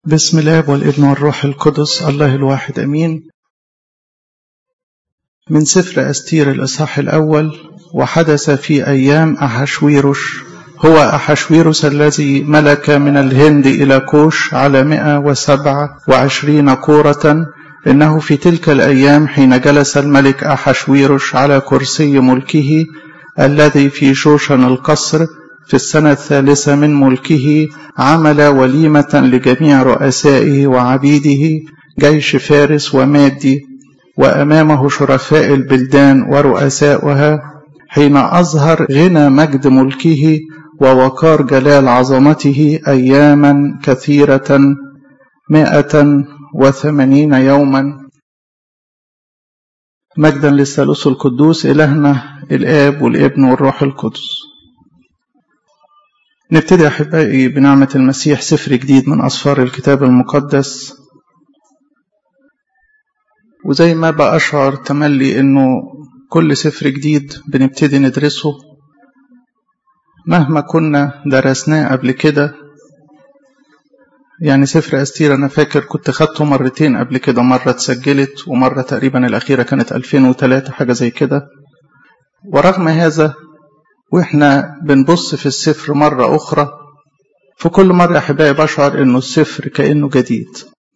بسم الله والابن والروح القدس الله الواحد أمين. من سفر أستير الإصحاح الأول. وحدث في أيام أحشويروش، هو أحشويروس الذي ملك من الهند إلى كوش على 127 كورة، إنه في تلك الأيام حين جلس الملك أحشويروش على كرسي ملكه الذي في شوشن القصر في السنة 3 من ملكه، عمل وليمة لجميع رؤسائه وعبيده جيش فارس ومادي، وأمامه شرفاء البلدان ورؤساؤها، حين أظهر غنى مجد ملكه ووقار جلال عظمته أياما كثيرة 180 يوما. مجدا للثالوث القدوس إلهنا الآب والابن والروح القدس. نبتدي أحبائي بنعمة المسيح سفر جديد من أسفار الكتاب المقدس، وزي ما بأشعر تملي إنه كل سفر جديد بنبتدي ندرسه مهما كنا درسناه قبل كده. يعني سفر أستير أنا فاكر كنت خدته مرتين قبل كده، مرة اتسجلت ومرة تقريبا الأخيرة كانت 2003 حاجة زي كده. ورغم هذا وإحنا بنبص في السفر مرة أخرى، في كل مرة أحبائي بشعر إنه السفر كأنه جديد.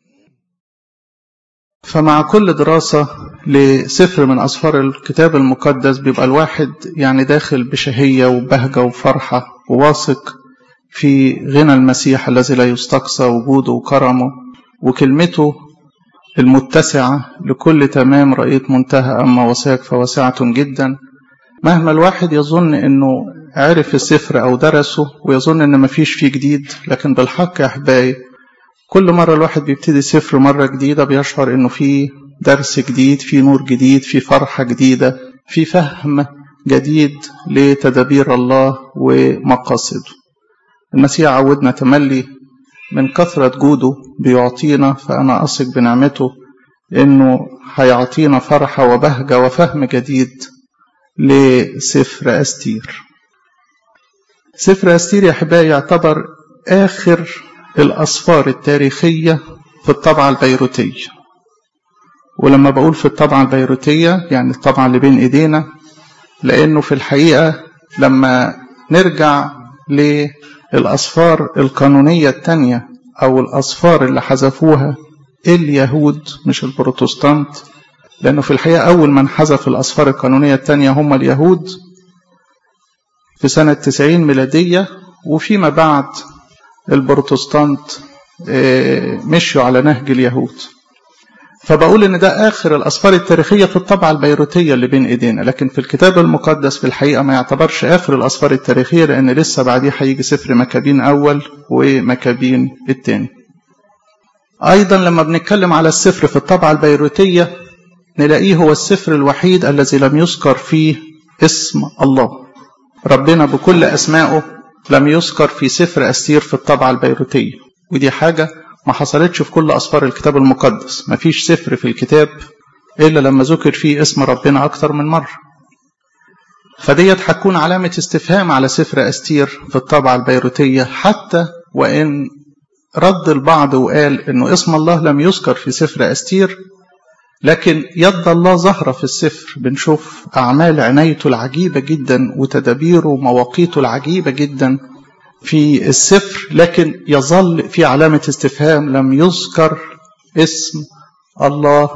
فمع كل دراسة لسفر من أسفار الكتاب المقدس بيبقى الواحد يعني داخل بشهية وبهجة وفرحة وواثق في غنى المسيح الذي لا يستقصى وجوده وكرمه وكلمته المتسعة لكل تمام رأيت منتهى، أما وساك فوسعة جدا. مهما الواحد يظن إنه عرف السفر أو درسه ويظن إن مفيش فيه جديد، لكن بالحق يا أحبائي كل مرة الواحد بيبتدي سفر مرة جديدة بيشعر إنه فيه درس جديد، فيه نور جديد، فيه فرحة جديدة، فيه فهم جديد لتدابير الله ومقاصده. المسيح عودنا تملي من كثرة جوده بيعطينا، فأنا أثق بنعمته إنه هيعطينا فرحة وبهجة وفهم جديد لسفر أستير. سفر أستير يا أحبائي يعتبر آخر الأسفار التاريخية في الطبعة البيروتية. ولما بقول في الطبعة البيروتية يعني الطبعة اللي بين إيدينا، لأنه في الحقيقة لما نرجع للأسفار القانونية التانية أو الأسفار اللي حذفوها اليهود مش البروتستانت، لأنه في الحقيقة أول من حذف الأسفار القانونية التانية هم اليهود في سنة 90 ميلادية، وفيما بعد البروتستانت مشوا على نهج اليهود. فبقول إن ده آخر الأسفار التاريخية في الطبعة البيروتية اللي بين إيدينا، لكن في الكتاب المقدس في الحقيقة ما يعتبرش آخر الأسفار التاريخية، لأن لسه بعديه هيجي سفر مكابين أول ومكابين الثاني. أيضا لما بنتكلم على السفر في الطبعة البيروتية نلاقيه هو السفر الوحيد الذي لم يذكر فيه اسم الله. ربنا بكل أسمائه لم يذكر في سفر أستير في الطبعة البيروتية، ودي حاجة ما حصلتش في كل أسفار الكتاب المقدس. ما فيش سفر في الكتاب إلا لما ذكر فيه اسم ربنا أكتر من مرة. فديت هتكون علامة استفهام على سفر أستير في الطبعة البيروتية، حتى وإن رد البعض وقال إنه اسم الله لم يذكر في سفر أستير، لكن يد الله ظاهرة في السفر. بنشوف أعمال عنايته العجيبة جدا وتدابيره ومواقيته العجيبة جدا في السفر، لكن يظل في علامة استفهام، لم يذكر اسم الله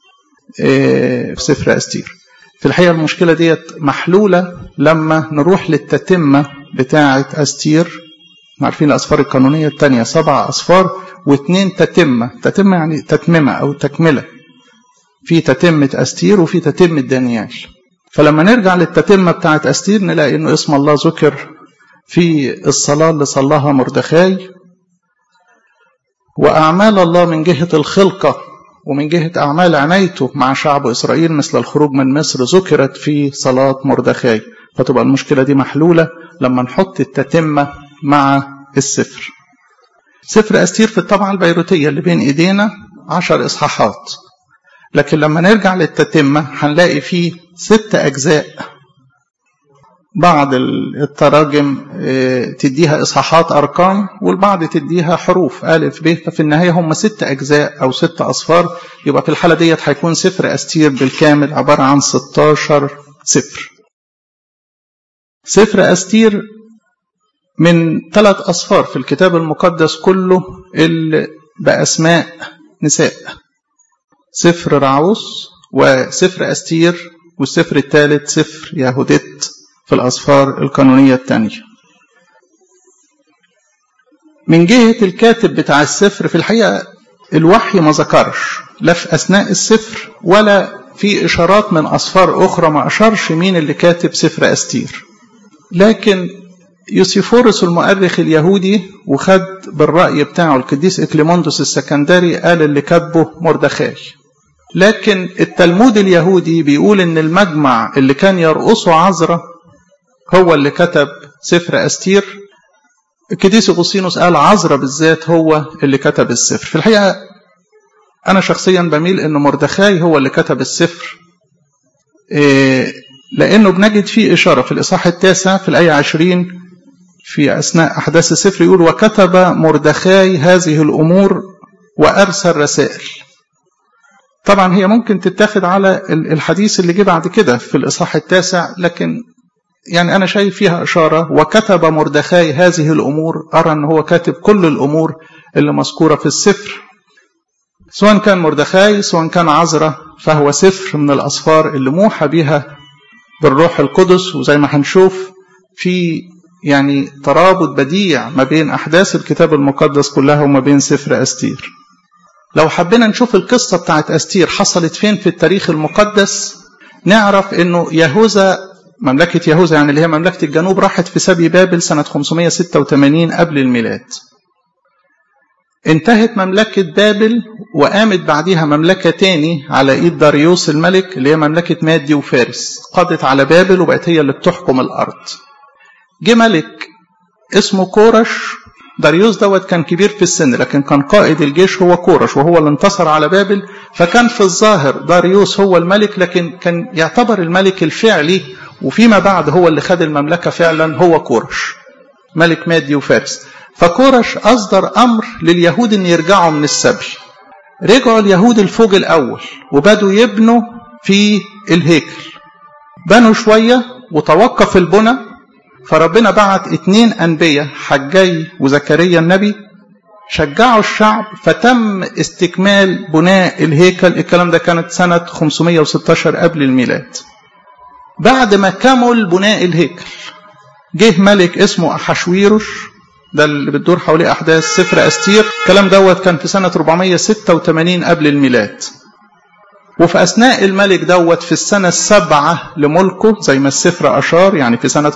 في سفر أستير. في الحقيقة المشكلة ديت محلولة لما نروح للتتمة بتاعة أستير. عارفين الأسفار القانونية التانية 7 أسفار و2 تتمة. تتمة يعني تتممة أو تكملة، في تتمة أستير وفي تتمة دانيال. فلما نرجع للتتمة بتاعة أستير نلاقي إنه اسم الله ذكر في الصلاة اللي صلاها مردخاي، وأعمال الله من جهة الخلقة ومن جهة أعمال عنايته مع شعب إسرائيل مثل الخروج من مصر ذكرت في صلاة مردخاي. فتبقى المشكلة دي محلولة لما نحط التتمة مع السفر. سفر أستير في الطبعة البيروتية اللي بين إيدينا 10 إصحاحات، لكن لما نرجع للتتمة هنلاقي فيه 6 أجزاء بعض التراجم تديها إصحاحات أرقام، والبعض تديها حروف ألف ب، ففي النهاية هم 6 أجزاء أو 6 أصفار. يبقى في الحالة ديت هيكون سفر أستير بالكامل عبارة عن 16 سفر. سفر أستير من 3 أصفار في الكتاب المقدس كله اللي بأسماء نساء: سفر رعوس وسفر أستير، والسفر الثالث سفر يهودت في الأصفار القانونية الثانية. من جهة الكاتب بتاع السفر في الحقيقة الوحي ما ذكرش لا في أثناء السفر ولا في إشارات من أصفار أخرى ما أشارش مين اللي كاتب سفر أستير، لكن يوسيفورس المؤرخ اليهودي وخد بالرأي بتاعه القديس إكليموندوس السكندري قال اللي كاتبه مردخاي. لكن التلمود اليهودي بيقول إن المجمع اللي كان يرقصه عزرا هو اللي كتب سفر أستير. القديس أغسطينوس قال عزرا بالذات هو اللي كتب السفر. في الحقيقة أنا شخصيا بميل إن مردخاي هو اللي كتب السفر، لأنه بنجد فيه إشارة في الإصحاح 9 في الآية 20 في أثناء أحداث السفر يقول: وكتب مردخاي هذه الأمور وأرسل رسائل. طبعا هي ممكن تتاخد على الحديث اللي جه بعد كده في الإصحاح 9، لكن يعني أنا شايف فيها إشارة وكتب مردخاي هذه الأمور، أرى أن هو كاتب كل الأمور اللي مذكورة في السفر، سواء كان مردخاي سواء كان عزرا، فهو سفر من الأسفار اللي موحى بها بالروح القدس. وزي ما هنشوف في يعني ترابط بديع ما بين أحداث الكتاب المقدس كلها وما بين سفر أستير. لو حبينا نشوف القصة بتاعت أستير حصلت فين في التاريخ المقدس، نعرف أنه يهوذا، مملكة يهوذا يعني اللي هي مملكة الجنوب، راحت في سبي بابل سنة 586 قبل الميلاد. انتهت مملكة بابل وقامت بعدها مملكة تاني على ايد داريوس الملك اللي هي مملكة مادي وفارس، قضت على بابل وبقت هي اللي بتحكم الأرض. جه ملك اسمه كورش. داريوس دوت كان كبير في السن، لكن كان قائد الجيش هو كورش، وهو اللي انتصر على بابل. فكان في الظاهر داريوس هو الملك، لكن كان يعتبر الملك الفعلي وفيما بعد هو اللي خد المملكة فعلا هو كورش ملك مادي وفارس. فكورش أصدر أمر لليهود أن يرجعوا من السبي. رجعوا اليهود الفوج الأول وبدوا يبنوا في الهيكل، بنوا شوية وتوقف البنى، فربنا بعت 2 أنبياء حجي وزكريا النبي شجعوا الشعب، فتم استكمال بناء الهيكل. الكلام ده كانت سنة 516 قبل الميلاد. بعد ما كمل بناء الهيكل جه ملك اسمه أحشويروش، ده اللي بتدور حواليه أحداث سفر أستير. الكلام دوت كان في سنة 486 قبل الميلاد. وفي أثناء الملك دوت في السنة 7 لملكه زي ما السفر أشار، يعني في سنة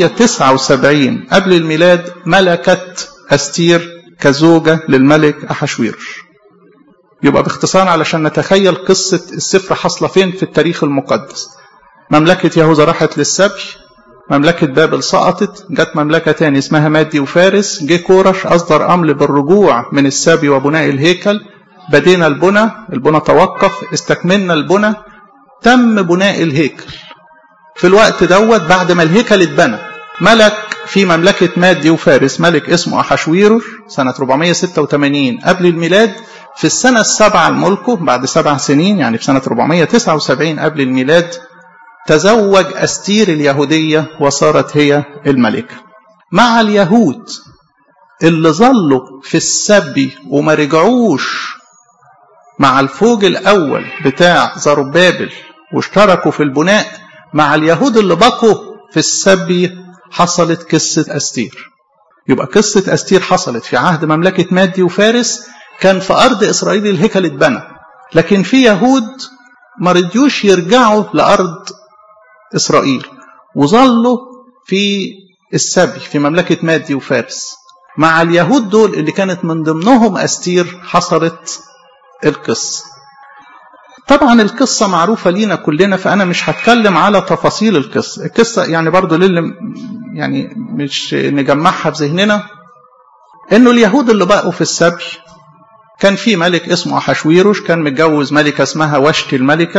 479 قبل الميلاد، ملكت أستير كزوجة للملك أحشويروش. يبقى باختصار علشان نتخيل قصة السفر حصل فين في التاريخ المقدس. مملكة يهوذا راحت للسبي، مملكة بابل سقطت، جت مملكة تاني اسمها مادي وفارس. جه كورش أصدر أمر بالرجوع من السبي وبناء الهيكل. بدينا البنى توقف، استكملنا البنى، تم بناء الهيكل. في الوقت دوت بعد ما الهيكل اتبنى، ملك في مملكة مادي وفارس ملك اسمه أحشويروش سنة 486 قبل الميلاد. في السنة 7 لملكه بعد 7 سنين، يعني في سنة 479 قبل الميلاد، تزوج أستير اليهودية وصارت هي الملكة. مع اليهود اللي ظلوا في السبي وما رجعوش مع الفوج الأول بتاع زربابل واشتركوا في البناء، مع اليهود اللي بقوا في السبي حصلت قصة أستير. يبقى قصة أستير حصلت في عهد مملكة مادي وفارس، كان في أرض إسرائيل الهيكل اتبنى، لكن في يهود ما رضيوش يرجعوا لأرض إسرائيل وظلوا في السبي في مملكة مادي وفارس. مع اليهود دول اللي كانت من ضمنهم أستير حصلت القصة. طبعا القصة معروفة لينا كلنا، فأنا مش هتكلم على تفاصيل القصة يعني برضو للي يعني مش نجمعها في ذهننا. إنه اليهود اللي بقوا في السبي كان في ملك اسمه أحشويروش، كان متجوز ملكة اسمها وشتي الملكة.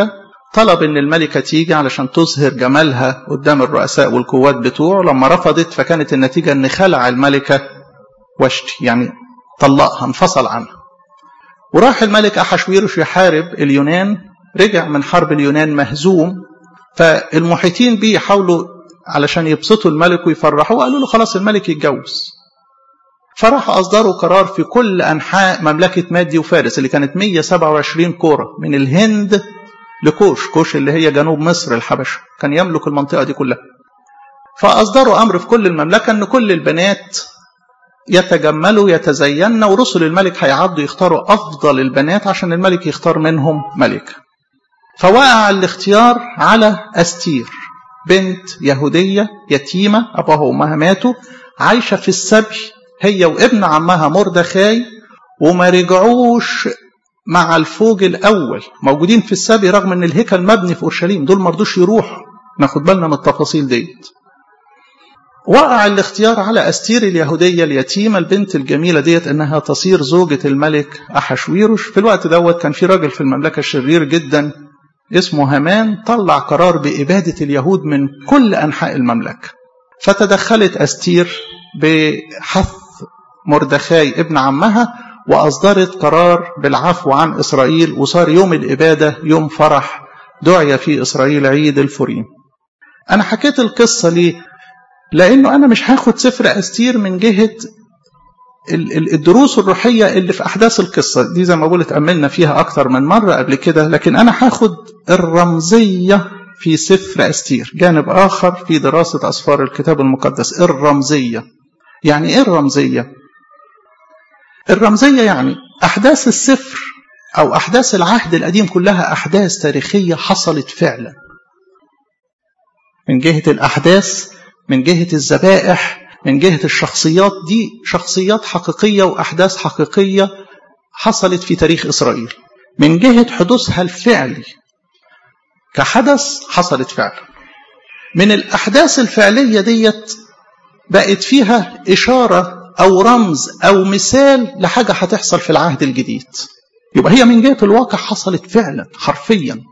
طلب ان الملكة تيجي علشان تظهر جمالها قدام الرؤساء والقوات بتوعه. لما رفضت فكانت النتيجة ان خلع الملكة واشتي، يعني طلقها، انفصل عنها. وراح الملك أحشويروش يحارب اليونان، رجع من حرب اليونان مهزوم، فالمحيطين بيه يحاولوا علشان يبسطوا الملك ويفرحوا، وقالوا له خلاص الملك يتجوز. فراح أصدروا قرار في كل أنحاء مملكة مادي وفارس اللي كانت 127 كورة، من الهند لكوش، كوش اللي هي جنوب مصر الحبشة، كان يملك المنطقة دي كلها. فأصدروا أمر في كل المملكة أن كل البنات يتجملوا يتزينوا، ورسل الملك هيعدوا يختاروا أفضل البنات عشان الملك يختار منهم ملكة. فوقع الاختيار على أستير، بنت يهودية يتيمة أبوها وأمها ماتوا، عايشة في السبي هي وابن عمها مردخاي، وما رجعوش مع الفوج الأول، موجودين في السبي رغم أن الهيكل مبني في أورشليم، دول مرضوش يروحوا. ناخد بالنا من التفاصيل ديت. وقع الاختيار على أستير اليهودية اليتيمة البنت الجميلة ديت انها تصير زوجة الملك أحشويروش. في الوقت دوت كان في راجل في المملكة شرير جدا اسمه هامان، طلع قرار بإبادة اليهود من كل أنحاء المملكة. فتدخلت أستير بحث مردخاي ابن عمها، وأصدرت قرار بالعفو عن إسرائيل، وصار يوم الإبادة يوم فرح دعي في إسرائيل عيد الفوريم. أنا حكيت القصة ليه؟ لأنه أنا مش هاخد سفر أستير من جهة الدروس الروحية اللي في أحداث القصة دي، زي ما قلت أملنا فيها أكتر من مرة قبل كده، لكن أنا هاخد الرمزية في سفر أستير، جانب آخر في دراسة أسفار الكتاب المقدس، الرمزية. يعني إيه الرمزية؟ الرمزية يعني أحداث السفر أو أحداث العهد القديم كلها أحداث تاريخية حصلت فعلا، من جهة الأحداث، من جهة الذبائح، من جهة الشخصيات، دي شخصيات حقيقية وأحداث حقيقية حصلت في تاريخ إسرائيل. من جهة حدوثها الفعلي كحدث حصلت فعلا. من الأحداث الفعلية ديت بقت فيها إشارة أو رمز أو مثال لحاجة هتحصل في العهد الجديد، يبقى هي من جهة الواقع حصلت فعلا حرفيا.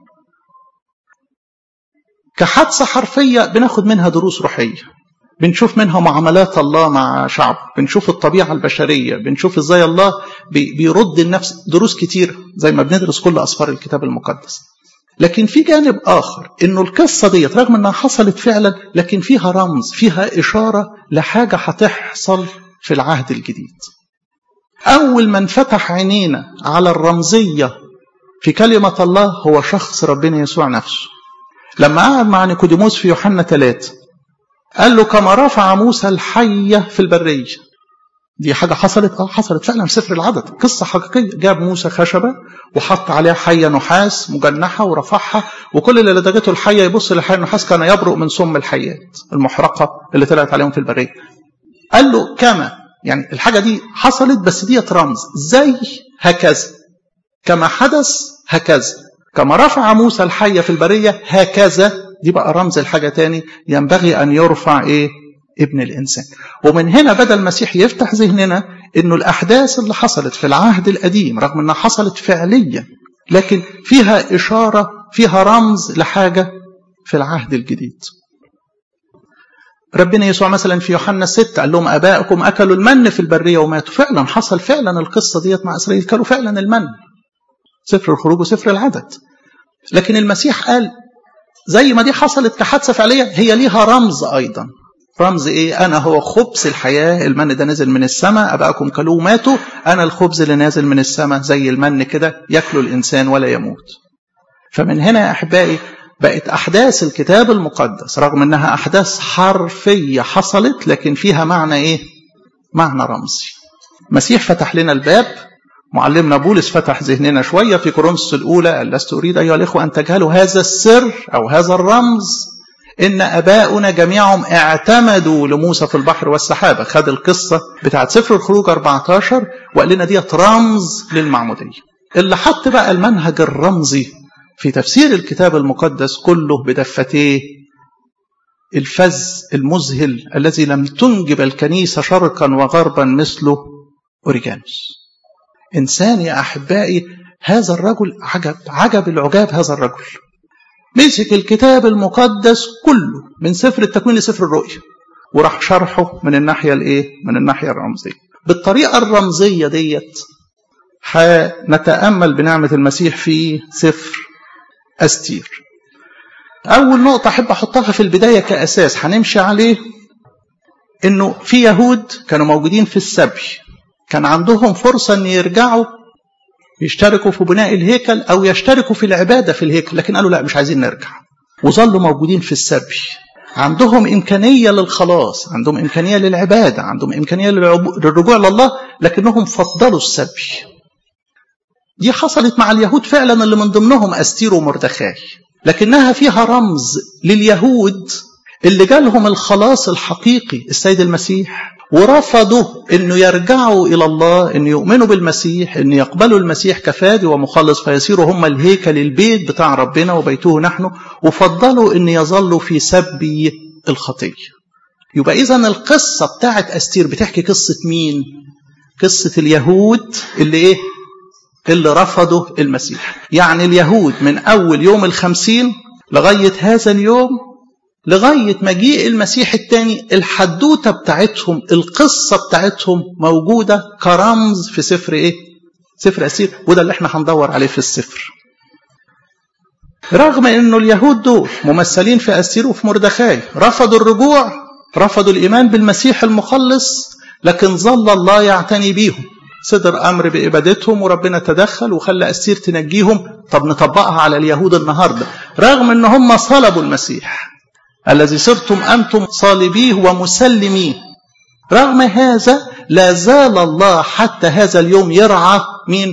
كحادثة حرفية بناخد منها دروس روحية، بنشوف منها معاملات الله مع شعب، بنشوف الطبيعة البشرية، بنشوف ازاي الله بيرد النفس، دروس كتير زي ما بندرس كل أسفار الكتاب المقدس. لكن في جانب آخر إنه القصة دي رغم إنها حصلت فعلا لكن فيها رمز، فيها إشارة لحاجة هتحصل في العهد الجديد. أول من فتح عينينا على الرمزية في كلمة الله هو شخص ربنا يسوع نفسه. لما قعد مع نيقوديموس في يوحنا 3 قال له كما رفع موسى الحية في البرية، دي حاجة حصلت حصلت فعلا في سفر العدد، قصة حقيقية. جاب موسى خشبة وحط عليها حية نحاس مجنحة ورفعها، وكل اللي لدغته الحية يبص للحية النحاس كان يبرق من سم الحيات المحرقة اللي طلعت عليهم في البرية. قال له كما، يعني الحاجة دي حصلت بس دي رمز، زي هكذا كما حدث هكذا، كما رفع موسى الحية في البرية هكذا، دي بقى رمز الحاجة تاني ينبغي أن يرفع ابن الإنسان. ومن هنا بدأ المسيح يفتح ذهننا إنه الأحداث اللي حصلت في العهد القديم رغم أنها حصلت فعليا لكن فيها إشارة، فيها رمز لحاجة في العهد الجديد. ربنا يسوع مثلا في يوحنا 6 قال لهم أبائكم أكلوا المن في البرية وماتوا، فعلا حصل فعلا القصة ديت مع إسرائيل، كانوا فعلا المن، سفر الخروج وسفر العدد. لكن المسيح قال زي ما دي حصلت كحادثة فعلية هي ليها رمز أيضا. رمز إيه؟ أنا هو خبز الحياة، المن ده نزل من السماء، أبائكم كلوه وماتوا، أنا الخبز اللي نازل من السماء زي المن كده يأكله الإنسان ولا يموت. فمن هنا يا أحبائي بقت أحداث الكتاب المقدس رغم أنها أحداث حرفية حصلت لكن فيها معنى إيه؟ معنى رمزي. مسيح فتح لنا الباب، معلمنا بولس فتح ذهننا شوية في كورنثوس الأولى، لست أريد أيها الإخوة أن تجهلوا هذا السر أو هذا الرمز، إن أباؤنا جميعهم اعتمدوا لموسى في البحر والسحابة. خد القصة بتاعت سفر الخروج 14 وقال لنا ديت رمز للمعمودية. اللي حط بقى المنهج الرمزي في تفسير الكتاب المقدس كله بدفتيه، الفذ المذهل الذي لم تنجب الكنيسة شرقا وغربا مثله أوريجانوس. إنسان يا أحبائي، هذا الرجل عجب العجاب، هذا الرجل مسك الكتاب المقدس كله من سفر التكوين لسفر الرؤيا وراح شرحه من الناحية من الناحية الرمزية. بالطريقة الرمزية ديت هنتأمل بنعمة المسيح في سفر أستير. أول نقطة أحب أحطها في البداية كأساس هنمشي عليه، إنه في يهود كانوا موجودين في السبي، كان عندهم فرصة أن يرجعوا يشتركوا في بناء الهيكل أو يشتركوا في العبادة في الهيكل، لكن قالوا لا مش عايزين نرجع، وظلوا موجودين في السبي. عندهم إمكانية للخلاص، عندهم إمكانية للعبادة، عندهم إمكانية للرجوع لله، لكنهم فضلوا السبي. دي حصلت مع اليهود فعلا اللي من ضمنهم أستير ومردخاي، لكنها فيها رمز لليهود اللي جالهم الخلاص الحقيقي السيد المسيح، ورفضوا انه يرجعوا الى الله، انه يؤمنوا بالمسيح، انه يقبلوا المسيح كفادي ومخلص فيصيروا هم الهيكل البيت بتاع ربنا وبيته نحن، وفضلوا ان يظلوا في سبي الخطيه. يبقى اذا القصه بتاعت أستير بتحكي قصه مين؟ قصه اليهود اللي اللي رفضوا المسيح. يعني اليهود من اول يوم 50 لغايه هذا اليوم، لغاية مجيء المسيح الثاني، الحدوتة بتاعتهم، القصة بتاعتهم موجودة كرمز في سفر سفر أستير، وده اللي احنا هندور عليه في السفر. رغم انه اليهود دول ممثلين في أستير وفي مردخاي رفضوا الرجوع، رفضوا الإيمان بالمسيح المخلص، لكن ظل الله يعتني بيهم، صدر أمر بإبادتهم وربنا تدخل وخلى أستير تنجيهم. طب نطبقها على اليهود النهاردة، رغم ان هم صلبوا المسيح الذي صرتم أنتم صالبيه ومسلميه، رغم هذا لا زال الله حتى هذا اليوم يرعى مين؟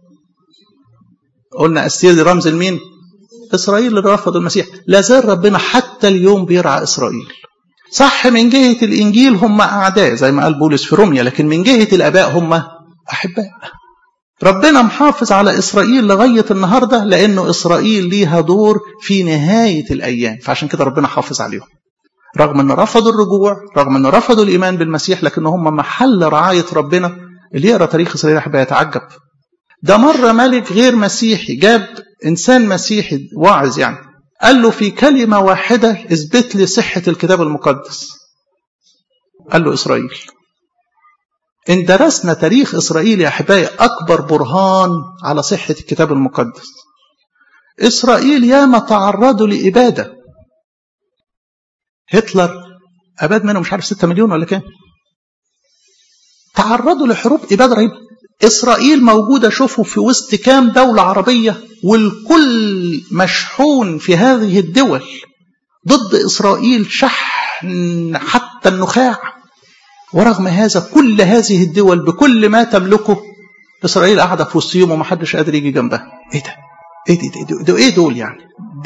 قلنا أستير دي رمز المين؟ إسرائيل اللي رفضوا المسيح. لا زال ربنا حتى اليوم بيرعى إسرائيل. صح من جهة الإنجيل هم أعداء زي ما قال بولس في روميا، لكن من جهة الآباء هم أحباء. ربنا محافظ على إسرائيل لغاية النهاردة، لأنه إسرائيل ليها دور في نهاية الأيام، فعشان كده ربنا حافظ عليهم. رغم أن رفضوا الرجوع، رغم أن رفضوا الإيمان بالمسيح، لكن هم محل رعاية ربنا. اللي يقرأ تاريخ إسرائيل أحباء يتعجب. ده مرة ملك غير مسيحي جاب إنسان مسيحي واعظ يعني، قال له في كلمة واحدة اثبت لي صحة الكتاب المقدس. قال له إسرائيل. إن درسنا تاريخ إسرائيل يا أحبائي أكبر برهان على صحة الكتاب المقدس. إسرائيل ياما تعرضوا لإبادة. هتلر أباد منه مش عارف 6 مليون ولا كام. تعرضوا لحروب إبادة رهيبة. إسرائيل موجودة شوفوا في وسط كام دولة عربية، والكل مشحون في هذه الدول ضد إسرائيل شحن حتى النخاع. ورغم هذا كل هذه الدول بكل ما تملكه، إسرائيل قاعدة في وسطهم ومحدش قادر يجي جنبها. إيه ده؟ إيه دول يعني؟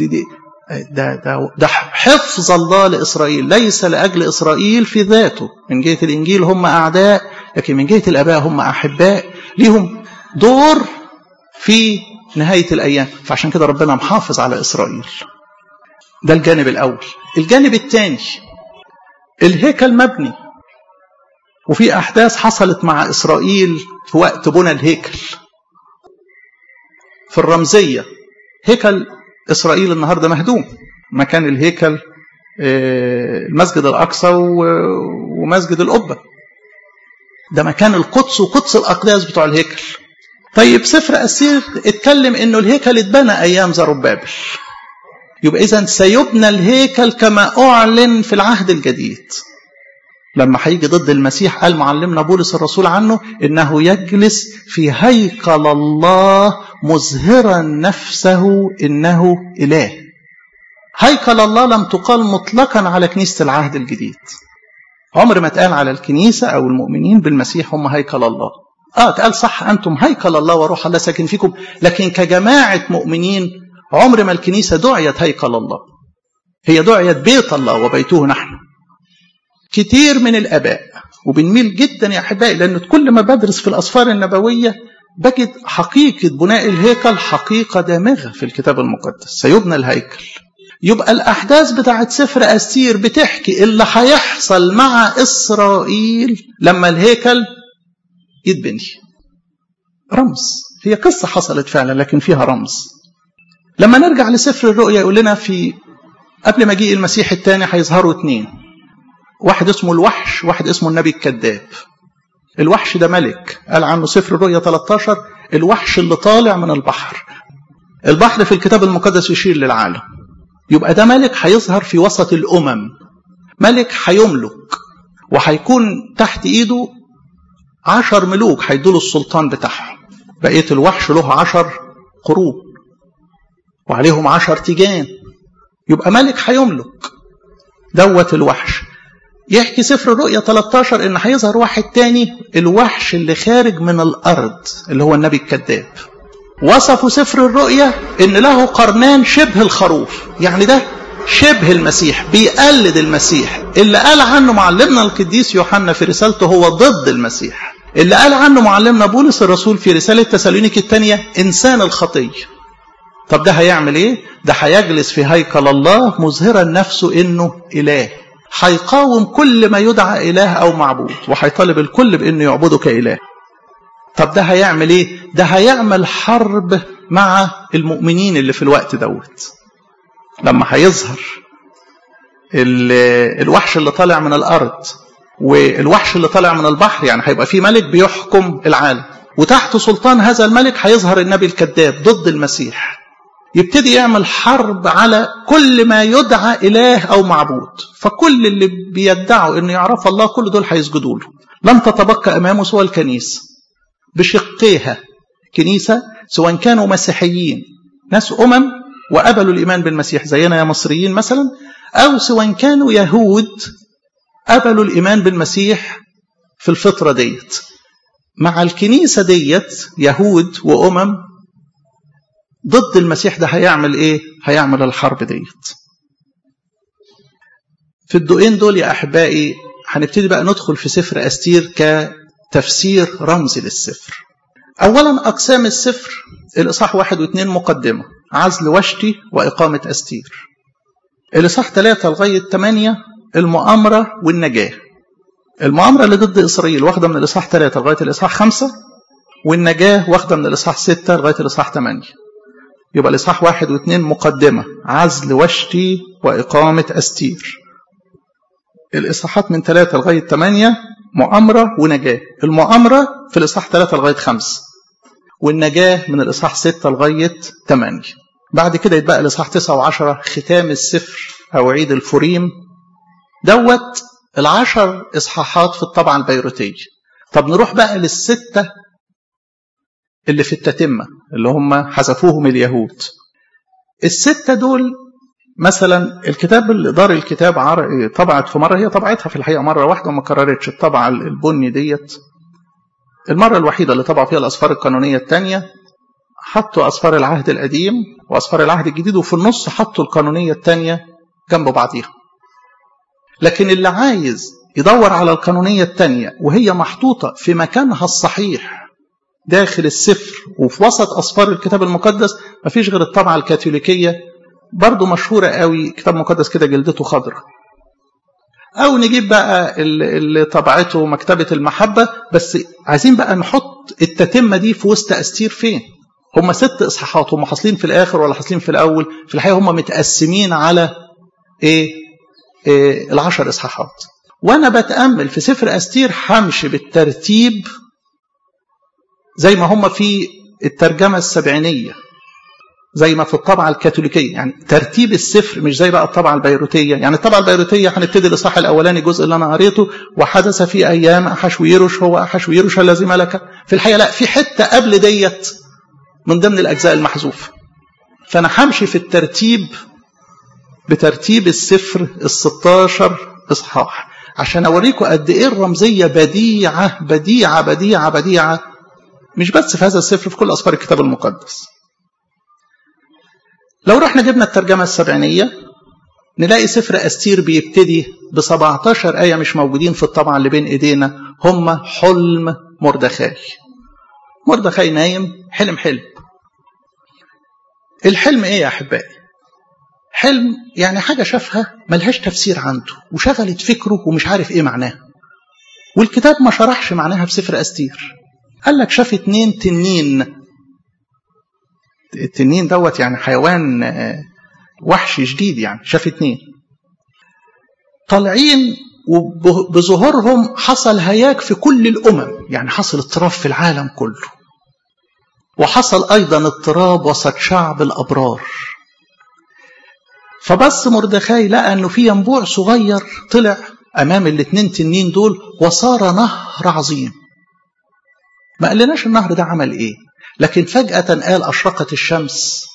ده حفظ الله لإسرائيل، ليس لأجل إسرائيل في ذاته. من جهة الإنجيل هم أعداء، لكن من جهة الآباء هم أحباء، ليهم دور في نهاية الأيام، فعشان كده ربنا محافظ على إسرائيل. ده الجانب الأول. الجانب الثاني، الهيكل مبني، وفي أحداث حصلت مع إسرائيل في وقت بنى الهيكل. في الرمزية هيكل إسرائيل النهاردة مهدوم، مكان الهيكل المسجد الأقصى ومسجد القبة، ده مكان القدس وقدس الأقداس بتوع الهيكل. طيب سفر أستير اتكلم إنه الهيكل اتبنى أيام زربابل، يبقى إذن سيبنى الهيكل كما أعلن في العهد الجديد. لما هيجي ضد المسيح قال معلمنا بولس الرسول عنه إنه يجلس في هيكل الله مظهرا نفسه إنه إله. هيكل الله لم تقال مطلقا على كنيسة العهد الجديد، عمر ما اتقال على الكنيسة أو المؤمنين بالمسيح هم هيكل الله. اتقال صح أنتم هيكل الله وروح الله ساكن فيكم، لكن كجماعة مؤمنين عمر ما الكنيسة دعيت هيكل الله، هي دعيت بيت الله وبيته نحن. كتير من الآباء، وبنميل جدا يا أحبائي لأن كل ما بدرس في الأسفار النبوية بجد حقيقة بناء الهيكل حقيقة دامغة في الكتاب المقدس. سيبنى الهيكل، يبقى الأحداث بتاعت سفر أستير بتحكي اللي هيحصل مع إسرائيل لما الهيكل يتبني. رمز، هي قصة حصلت فعلا لكن فيها رمز. لما نرجع لسفر الرؤيا يقول لنا في قبل مجيء المسيح الثاني هيظهروا 2، واحد اسمه الوحش، واحد اسمه النبي الكذاب. الوحش ده ملك قال عنه سفر الرؤيا 13 الوحش اللي طالع من البحر. البحر في الكتاب المقدس يشير للعالم، يبقى ده ملك هيظهر في وسط الأمم، ملك هيملك وهيكون تحت ايده 10 ملوك هيدوله السلطان بتاعهم. بقية الوحش له 10 قرون وعليهم 10 تيجان، يبقى ملك هيملك دوت الوحش. يحكي سفر الرؤيا 13 ان هيظهر واحد تاني، الوحش اللي خارج من الارض اللي هو النبي الكذاب. وصفوا سفر الرؤيا ان له قرنان شبه الخروف، يعني ده شبه المسيح، بيقلد المسيح. اللي قال عنه معلمنا القديس يوحنا في رسالته هو ضد المسيح. اللي قال عنه معلمنا بولس الرسول في رسالة تسالونيكي الثانية إنسان الخطية. طب ده هيعمل ايه؟ ده هيجلس في هيكل الله مظهرا نفسه انه اله، هيقاوم كل ما يدعى اله او معبود، وهيطالب الكل بانه يعبده كاله. طب ده هيعمل ايه؟ ده هيعمل حرب مع المؤمنين اللي في الوقت دوت. لما هيظهر الوحش اللي طالع من الارض والوحش اللي طالع من البحر، يعني هيبقى في ملك بيحكم العالم، وتحت سلطان هذا الملك هيظهر النبي الكذاب ضد المسيح، يبتدي يعمل حرب على كل ما يدعى إله أو معبود. فكل اللي بيدعوا إنه يعرف الله كل دول هيسجدوا له. لن تتبقى أمامه سوى الكنيسة بشقيها، كنيسة سواء كانوا مسيحيين ناس وقبلوا الإيمان بالمسيح زينا يا مصريين مثلا، أو سواء كانوا يهود قبلوا الإيمان بالمسيح في الفترة ديت. مع الكنيسة ديت يهود ضد المسيح، ده هيعمل ايه؟ هيعمل الحرب ديت. في الدقين دول يا أحبائي هنبتدي بقى ندخل في سفر أستير كتفسير رمزي للسفر. أولا أقسام السفر، الإصحاح 1 و2 مقدمة، عزل وشتي وإقامة أستير. الإصحاح 3 لغاية 8 المؤامرة والنجاة. المؤامرة اللي ضد إسرائيل واخدة من الإصحاح 3 لغاية الإصحاح 5، والنجاة واخدة من الإصحاح 6 لغاية الإصحاح 8. يبقى الإصحاح 1 و2 مقدمة، عزل وشتي وإقامة أستير. الإصحاحات من 3 لغاية 8 مؤامرة ونجاة. المؤامرة في الإصحاح 3 لغاية 5، والنجاة من الإصحاح 6 لغاية 8. بعد كده يتبقى الإصحاح 9 و10 ختام السفر أو عيد الفوريم دوت. 10 إصحاحات في الطبعة البيروتية. طب نروح بقى للستة اللي في التتمة اللي هم حذفوهم اليهود. الستة دول مثلا الكتاب اللي دار الكتاب طبعت في مرة، هي طبعتها في الحقيقة مرة واحدة وما كررتش الطبعة البني ديت. المرة الوحيدة اللي طبعوا فيها الأسفار القانونية الثانية، حطوا أسفار العهد القديم وأسفار العهد الجديد، وفي النص حطوا القانونية الثانية جنب بعضيها. لكن اللي عايز يدور على القانونية الثانية وهي محطوطة في مكانها الصحيح داخل السفر وفي وسط أسفار الكتاب المقدس، مفيش غير الطبعة الكاثوليكية برضو مشهورة قوي، كتاب مقدس كده جلدته خضرة. أو نجيب بقى اللي طبعته مكتبة المحبة. بس عايزين بقى نحط التتمة دي في وسط أستير فين؟ هم 6 إصحاحات، هم حاصلين في الآخر ولا حاصلين في الأول؟ في الحقيقة هم متقسمين على ال10 إصحاحات. وأنا بتأمل في سفر أستير همشي بالترتيب زي ما هم في الترجمة السبعينية، زي ما في الطبعة الكاثوليكية. يعني ترتيب السفر مش زي بقى الطبعة البيروتية. يعني الطبعة البيروتية هنبتدي الإصحاح الأولاني الجزء اللي أنا قريته، وحدث في أيام أحشويروش، هو أحشويروش الذي ملك. في الحقيقة لا، في حتة قبل ديت من ضمن الأجزاء المحذوفة. فأنا همشي في الترتيب بترتيب السفر 16 إصحاح عشان أوريكم قد إيه الرمزية بديعة بديعة بديعة بديعة، مش بس في هذا السفر، في كل أسفار الكتاب المقدس. لو رحنا جبنا الترجمة السبعينية نلاقي سفر أستير بيبتدي ب17 آية مش موجودين في الطبعة اللي بين إيدينا، هم حلم مردخاي. مردخاي نايم حلم. الحلم إيه يا أحبائي؟ حلم يعني حاجة شافها ملهاش تفسير عنده وشغلت فكره ومش عارف إيه معناها. والكتاب ما شرحش معناها في سفر أستير. قال لك شاف 2 تنين التنين دوت يعني حيوان وحش جديد، يعني شاف 2 طالعين وبظهورهم حصل هياج في كل الأمم، يعني حصل اضطراب في العالم كله، وحصل أيضا اضطراب وسط شعب الأبرار. فبس مردخاي لقى أنه في ينبوع صغير طلع أمام 2 تنين دول وصار نهر عظيم. ما قالناش النهر ده عمل إيه، لكن فجأة قال أشرقت الشمس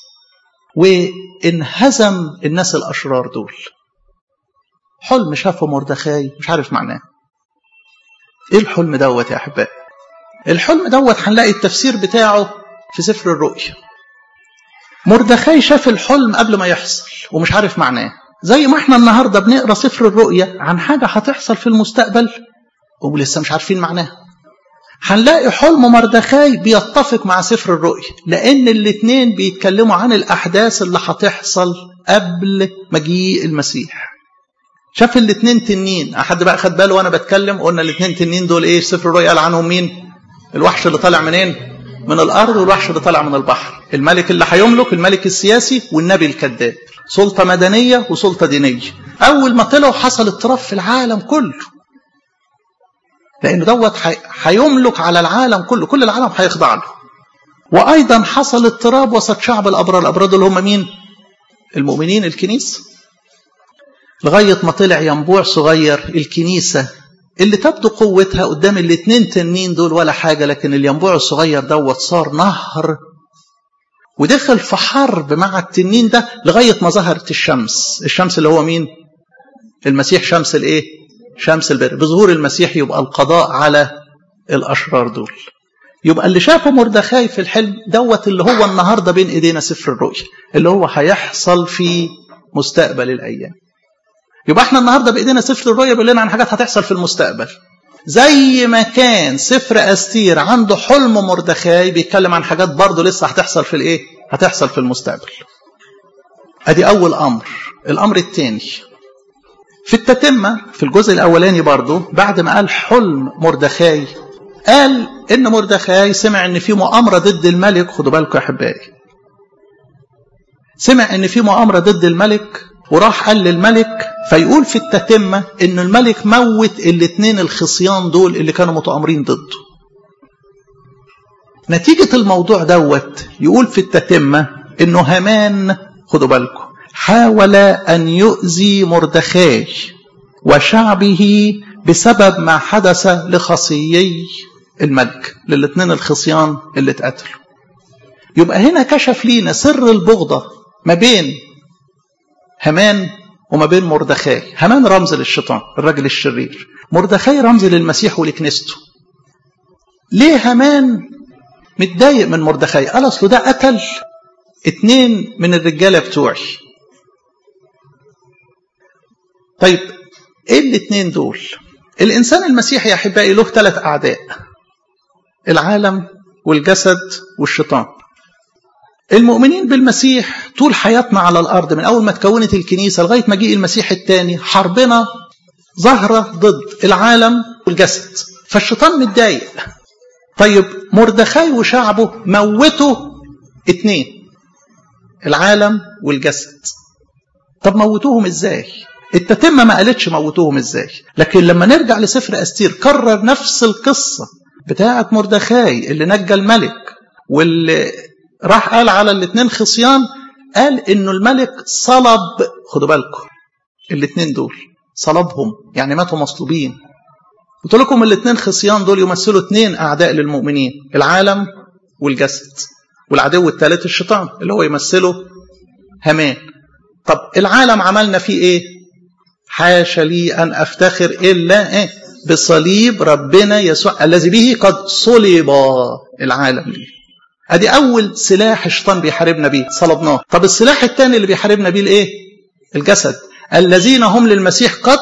وانهزم الناس الأشرار دول. حلم شافه مردخاي مش عارف معناه. إيه الحلم دوت يا أحبائي؟ الحلم دوت هنلاقي التفسير بتاعه في سفر الرؤيا. مردخاي شاف الحلم قبل ما يحصل ومش عارف معناه، زي ما احنا النهاردة بنقرأ سفر الرؤيا عن حاجة هتحصل في المستقبل ولسه مش عارفين معناها. هنلاقي حلم مردخاي بيتفق مع سفر الرؤيا، لأن 2 بيتكلموا عن الأحداث اللي هتحصل قبل مجيء المسيح. شاف 2 تنين. أحد بقى خد باله وأنا بتكلم قلنا 2 تنين دول إيه؟ سفر الرؤيا قال عنهم مين؟ الوحش اللي طالع منين؟ من الأرض، والوحش اللي طالع من البحر. الملك اللي هيملك، الملك السياسي، والنبي الكذاب. سلطة مدنية وسلطة دينية. أول ما طلعوا حصل اضطراب في العالم كله، لأنه دوت هيملك على العالم كله، كل العالم هيخضع له. وأيضا حصل اضطراب وسط شعب الأبرار. الأبرار دول هم مين؟ المؤمنين، الكنيسة. لغاية ما طلع ينبوع صغير، الكنيسة اللي تبدو قوتها قدام 2 تنين دول ولا حاجة، لكن الينبوع الصغير دوت صار نهر ودخل في حرب مع التنين ده لغاية ما ظهرت الشمس. الشمس اللي هو مين؟ المسيح. شمس الايه؟ شمس البر. بظهور المسيح يبقى القضاء على الأشرار دول. يبقى اللي شافه مردخاي في الحلم دوت اللي هو النهاردة بين ايدينا سفر الرؤيا، اللي هو هيحصل في مستقبل الأيام. يبقى احنا النهاردة بإيدينا سفر الرؤيا بيقول لنا عن حاجات هتحصل في المستقبل، زي ما كان سفر أستير عنده حلم مردخاي بيتكلم عن حاجات برضه لسه هتحصل في الايه؟ هتحصل في المستقبل. ادي أول أمر. الأمر الثاني في التتمة في الجزء الأولاني برضه، بعد ما قال حلم مردخاي، قال إن مردخاي سمع إن في مؤامرة ضد الملك. خدوا بالكم يا أحبائي، سمع إن في مؤامرة ضد الملك وراح قال للملك. فيقول في التتمة إن الملك موت 2 الخصيان دول اللي كانوا متآمرين ضده. نتيجة الموضوع دوت يقول في التتمة إنه هامان، خدوا بالكم، حاول أن يؤذي مردخاي وشعبه بسبب ما حدث لخصيي الملك، 2 الخصيان اللي اتقتلوا. يبقى هنا كشف لينا سر البغضة ما بين هامان وما بين مردخاي. هامان رمز للشيطان، الرجل الشرير. مردخاي رمز للمسيح ولكنيسته. ليه هامان متضايق من مردخاي؟ قال أصله ده قتل 2 من الرجالة بتوعي. طيب ايه 2 دول؟ الإنسان المسيحي يا أحبائي له 3 أعداء: العالم والجسد والشيطان. المؤمنين بالمسيح طول حياتنا على الأرض من أول ما تكونت الكنيسة لغاية مجيء المسيح الثاني حربنا ظاهرة ضد العالم والجسد، فالشيطان متضايق. طيب مردخاي وشعبه موتوا 2: العالم والجسد. طب موتوهم ازاي؟ التتمة ما قالتش موتوهم ازاي، لكن لما نرجع لسفر أستير كرر نفس القصة بتاعة مردخاي اللي نجى الملك واللي راح قال على 2 خصيان، قال انه الملك صلب. خدوا بالكم 2 دول صلبهم، يعني ماتوا مصلوبين. قلت لكم 2 خصيان دول يمثلوا 2 أعداء للمؤمنين: العالم والجسد، والعدو الثالث الشيطان اللي هو يمثله هامان. طب العالم عملنا فيه ايه؟ حاشا لي أن أفتخر إلا بصليب ربنا يسوع الذي به قد صلب العالم. ادي أول سلاح الشيطان بيحاربنا بيه، صلبناه. طب السلاح الثاني اللي بيحاربنا بيه الايه؟ الجسد. الذين هم للمسيح قد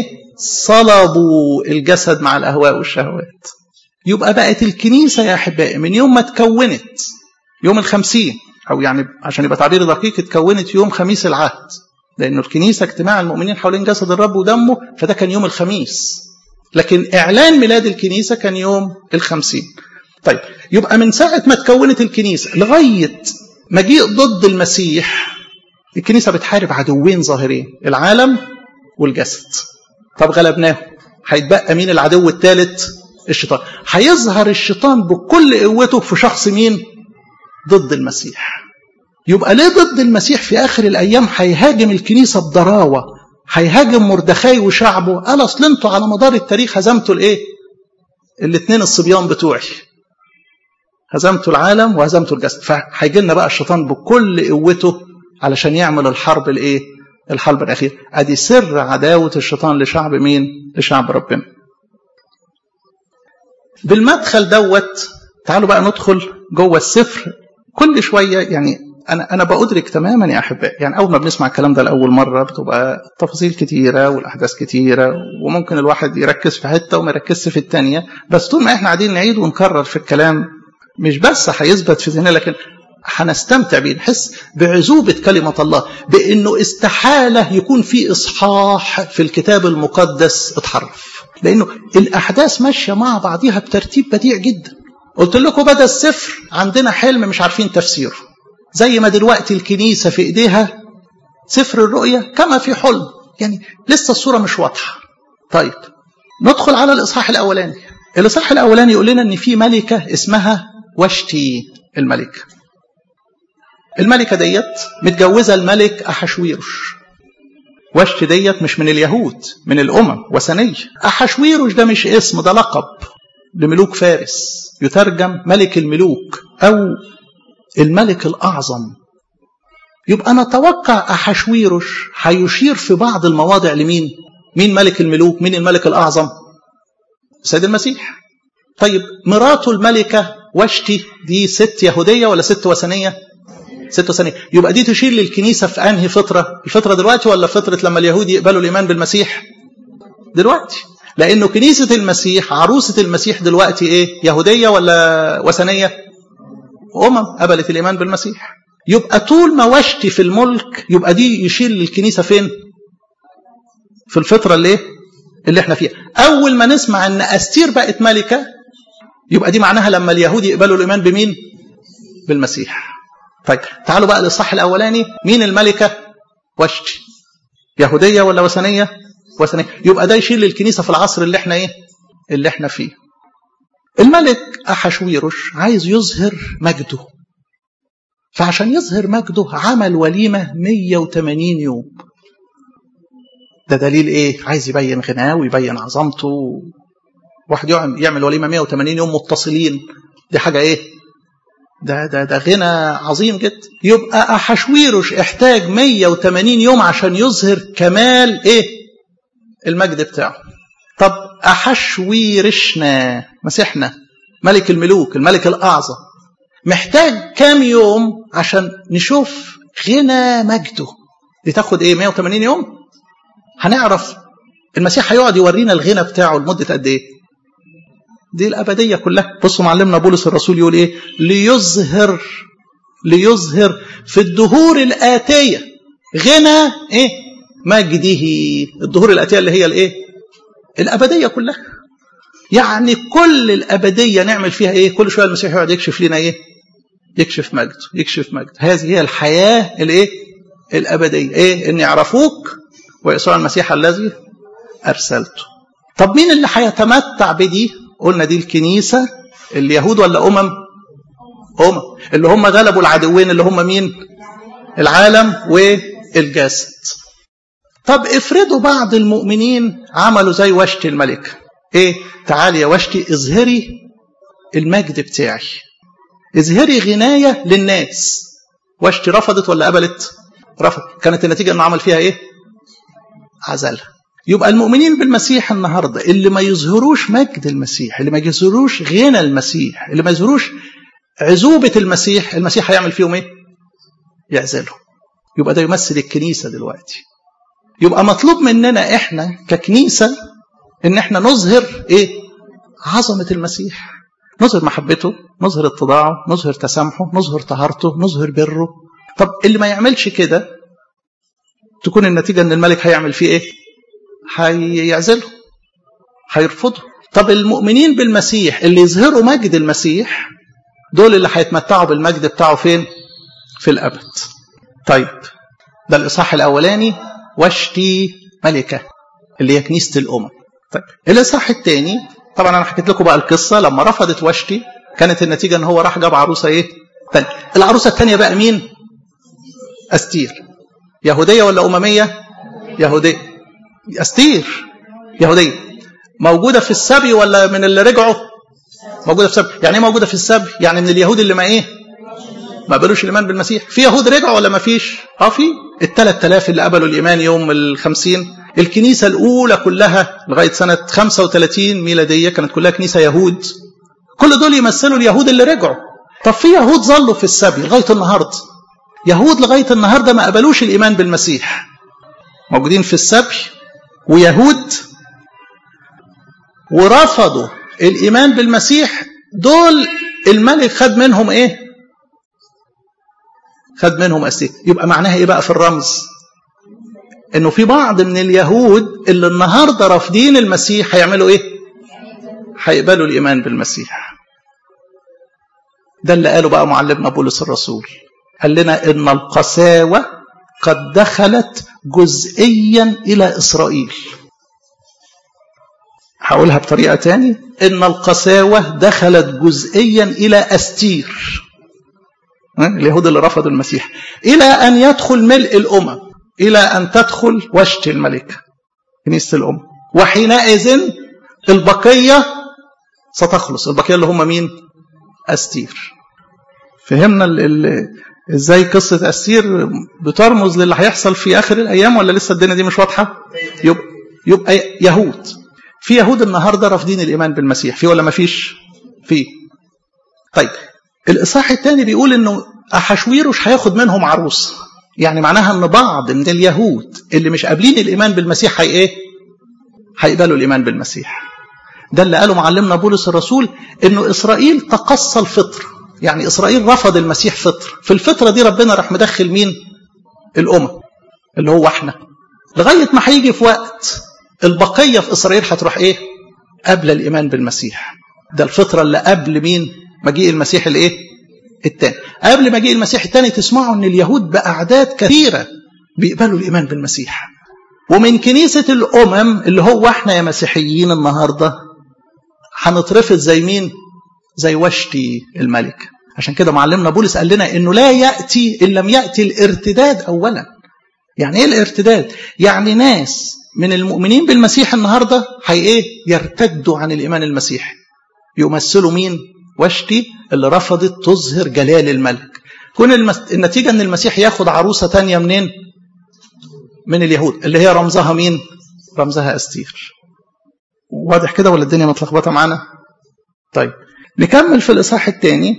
صلبوا الجسد مع الأهواء والشهوات. يبقى بقت الكنيسة يا أحبائي من يوم ما تكونت يوم 50، أو يعني عشان يبقى تعبير دقيق اتكونت يوم خميس العهد، لأنه الكنيسة اجتماع المؤمنين حوالين جسد الرب ودمه، فده كان يوم الخميس، لكن إعلان ميلاد الكنيسة كان يوم 50. طيب يبقى من ساعة ما تكونت الكنيسة لغاية مجيء ضد المسيح، الكنيسة بتحارب عدوين ظاهرين، العالم والجسد. طب غلبناه، هيتبقى مين العدو الثالث؟ الشيطان. هيظهر الشيطان بكل قوته في شخص مين؟ ضد المسيح. يبقى ليه ضد المسيح في آخر الأيام هيهاجم الكنيسة بضراوة، هيهاجم مردخاي وشعبه؟ قال أصل انتوا على مدار التاريخ هزمتوا الايه؟ الاثنين الصبيان بتوعي، هزمتوا العالم وهزمتوا الجسد. فهيجي لنا بقى الشيطان بكل قوته علشان يعمل الحرب الايه؟ الحرب الأخيرة. ادي سر عداوة الشيطان لشعب مين؟ لشعب ربنا. بالمدخل دوت تعالوا بقى ندخل جوه السفر. كل شوية يعني أنا بأدرك تماما يا أحبائي، يعني أول ما بنسمع الكلام ده لأول مرة بتبقى تفاصيل كتيرة والأحداث كتيرة، وممكن الواحد يركز في حتة وما يركزش في التانية. بس طول ما إحنا قاعدين نعيد ونكرر في الكلام، مش بس هيثبت في ذهننا، لكن هنستمتع بيه، نحس بعذوبة كلمة الله، بأنه استحالة يكون في إصحاح في الكتاب المقدس اتحرف، لأنه الأحداث ماشية مع بعضها بترتيب بديع جدا. قلت لكم بدأ السفر عندنا حلم مش عارفين تفسيره، زي ما دلوقتي الكنيسة في إيديها سفر الرؤيا كما في حلم، يعني لسه الصورة مش واضحة. طيب ندخل على الإصحاح الأولاني. الإصحاح الأولاني يقول لنا أن في ملكة اسمها وشتي الملكة. الملكة ديت متجوزة الملك أحشويروش. وشتي ديت مش من اليهود، من الأمم، وثنية. أحشويروش ده مش اسم، ده لقب لملوك فارس، يترجم ملك الملوك أو الملك الأعظم. يبقى نتوقع أحشويروش هيشير في بعض المواضع لمين؟ مين ملك الملوك؟ مين الملك الأعظم؟ سيد المسيح. طيب مراته الملكة وشتي دي ست يهودية ولا ست وثنية؟ ست وثنية. يبقى دي تشير للكنيسة في أنهي فترة؟ الفترة دلوقتي ولا فترة لما اليهود يقبلوا الإيمان بالمسيح؟ دلوقتي، لأنه كنيسة المسيح عروسة المسيح دلوقتي إيه؟ يهودية ولا وثنية؟ قبلت الإيمان بالمسيح. يبقى طول ما وشتي في الملك يبقى دي يشير للكنيسة فين؟ في الفترة اللي احنا فيها. أول ما نسمع أن أستير بقت ملكة يبقى دي معناها لما اليهود يقبلوا الإيمان بمين؟ بالمسيح. طيب تعالوا بقى للصح الأولاني. مين الملكة؟ وشتي. يهودية ولا وثنية؟ وثنية. يبقى ده يشير للكنيسة في العصر اللي احنا فيه. الملك أحشويروش عايز يظهر مجده، فعشان يظهر مجده عمل وليمة 180 يوم. ده دليل ايه؟ عايز يبين غناه ويبين عظمته. واحد يعمل وليمة 180 يوم متصلين، دي حاجة ايه؟ ده غنى عظيم جدا. يبقى أحشويروش احتاج 180 يوم عشان يظهر كمال ايه؟ المجد بتاعه. طب أحشويرشنا مسيحنا ملك الملوك الملك الأعظم محتاج كام يوم عشان نشوف غنى مجده؟ دي تاخد ايه؟ 180 يوم. هنعرف المسيح هيقعد يورينا الغنى بتاعه لمدة قد ايه؟ دي الأبدية كلها. بصوا معلمنا بولس الرسول يقول ايه؟ ليظهر في الدهور الآتية غنى ايه؟ مجده. الدهور الآتية اللي هي الايه؟ الأبدية كلها. يعني كل الأبدية نعمل فيها ايه؟ كل شوية المسيح يقعد يكشف لنا ايه؟ يكشف مجده، يكشف مجده. هذه هي الحياة الايه؟ الأبدية. ايه؟ ان يعرفوك ويسوع المسيح الذي أرسلته. طب مين اللي هيتمتع بدي؟ قلنا دي الكنيسة. اليهود ولا أمم؟ اللي هم غلبوا العدوين اللي هم مين؟ العالم والجسد. طب افرضوا بعض المؤمنين عملوا زي وشتي الملكة. ايه؟ تعالي يا وشتي اظهري المجد بتاعي، اظهري غناية للناس. وشتي رفضت ولا قبلت؟ رفضت. كانت النتيجة انه عمل فيها ايه؟ عزلها. يبقى المؤمنين بالمسيح النهاردة اللي ما يظهروش مجد المسيح، اللي ما يظهروش غنى المسيح، اللي ما يظهروش عزوبة المسيح، المسيح هيعمل فيهم ايه؟ يعزلهم. يبقى ده يمثل الكنيسة دلوقتي. يبقى مطلوب مننا احنا ككنيسة ان احنا نظهر ايه؟ عظمة المسيح، نظهر محبته، نظهر اتضاعه، نظهر تسامحه، نظهر طهارته، نظهر بره. طب اللي ما يعملش كده تكون النتيجة ان الملك هيعمل فيه ايه؟ هيعزله، هيرفضه. طب المؤمنين بالمسيح اللي يظهروا مجد المسيح دول اللي هيتمتعوا بالمجد بتاعه فين؟ في الأبد. طيب ده الإصحاح الأولاني، واشتي ملكة اللي هي كنيسة الأمم. طيب الإصحاح الثاني، طبعا أنا حكيت لكم بقى القصة لما رفضت واشتي كانت النتيجة إن هو راح جاب عروسة إيه؟ تانية. العروسة الثانية بقى مين؟ أستير. يهودية ولا أممية؟ يهودية. أستير يهودية. موجودة في السبي ولا من اللي رجعوا؟ موجودة في السبي. يعني إيه موجودة في السبي؟ يعني من اليهود اللي ما قبلوش الإيمان بالمسيح. في يهود رجعوا ولا ما فيش؟ في 3000 اللي قبلوا الإيمان يوم 50. الكنيسة الأولى كلها لغاية سنة 35 ميلادية كانت كلها كنيسة يهود. كل دول يمثلوا اليهود اللي رجعوا. طب في يهود ظلوا في السبي لغاية النهاردة. يهود لغاية النهاردة ما قبلوش الإيمان بالمسيح، موجودين في السبي، ويهود ورفضوا الإيمان بالمسيح. دول الملك خد منهم إيه؟ خد منهم أستير. يبقى معناها إيه بقى في الرمز؟ إنه في بعض من اليهود اللي النهاردة رافضين المسيح هيعملوا إيه؟ هيقبلوا الإيمان بالمسيح. ده اللي قاله بقى معلمنا بولس الرسول، قال لنا إن القساوة قد دخلت جزئيا إلى إسرائيل. هقولها بطريقة تاني، إن القساوة دخلت جزئيا إلى أستير، اليهود اللي رفضوا المسيح، إلى أن يدخل ملء الأمم، إلى أن تدخل واشتي الملكة كنيسة الأمم. وحينئذ البقية ستخلص. البقية اللي هم مين؟ أستير. فهمنا ازاي قصة أستير بترمز للي هيحصل في آخر الأيام، ولا لسه الدنيا دي مش واضحة؟ يبقى يهود. في يهود النهاردة رافضين الإيمان بالمسيح، في ولا ما فيش؟ في. طيب الإصحاح الثاني بيقول إنه أحشويروش هياخد منهم عروس. يعني معناها إن بعض من اليهود اللي مش قابلين الإيمان بالمسيح هيقبلوا الإيمان بالمسيح. ده اللي قاله معلمنا بولس الرسول، إنه إسرائيل تقصى الفطر. يعني إسرائيل رفض المسيح فطر. في الفطرة دي ربنا راح مدخل مين؟ الأمم اللي هو احنا، لغاية ما هيجي في وقت البقية في إسرائيل هتروح قبل الإيمان بالمسيح. ده الفطرة اللي قبل مين؟ مجيء المسيح التاني. قبل مجيء المسيح التاني تسمعوا ان اليهود بأعداد كثيرة بيقبلوا الإيمان بالمسيح. ومن كنيسة الأمم اللي هو احنا يا مسيحيين النهاردة هنترفض زي مين؟ زي واشتي الملك. عشان كده معلمنا بولس قال لنا انه لا يأتي إن لم يأتي الارتداد أولا. يعني ايه الارتداد؟ يعني ناس من المؤمنين بالمسيح النهاردة يرتدوا عن الإيمان المسيحي. يمثلوا مين؟ واشتي اللي رفضت تظهر جلال الملك. كون النتيجة ان المسيح ياخد عروسة تانية منين؟ من اليهود، اللي هي رمزها مين؟ رمزها أستير. واضح كده ولا الدنيا متلخبطة معانا؟ طيب نكمل في الإصحاح الثاني.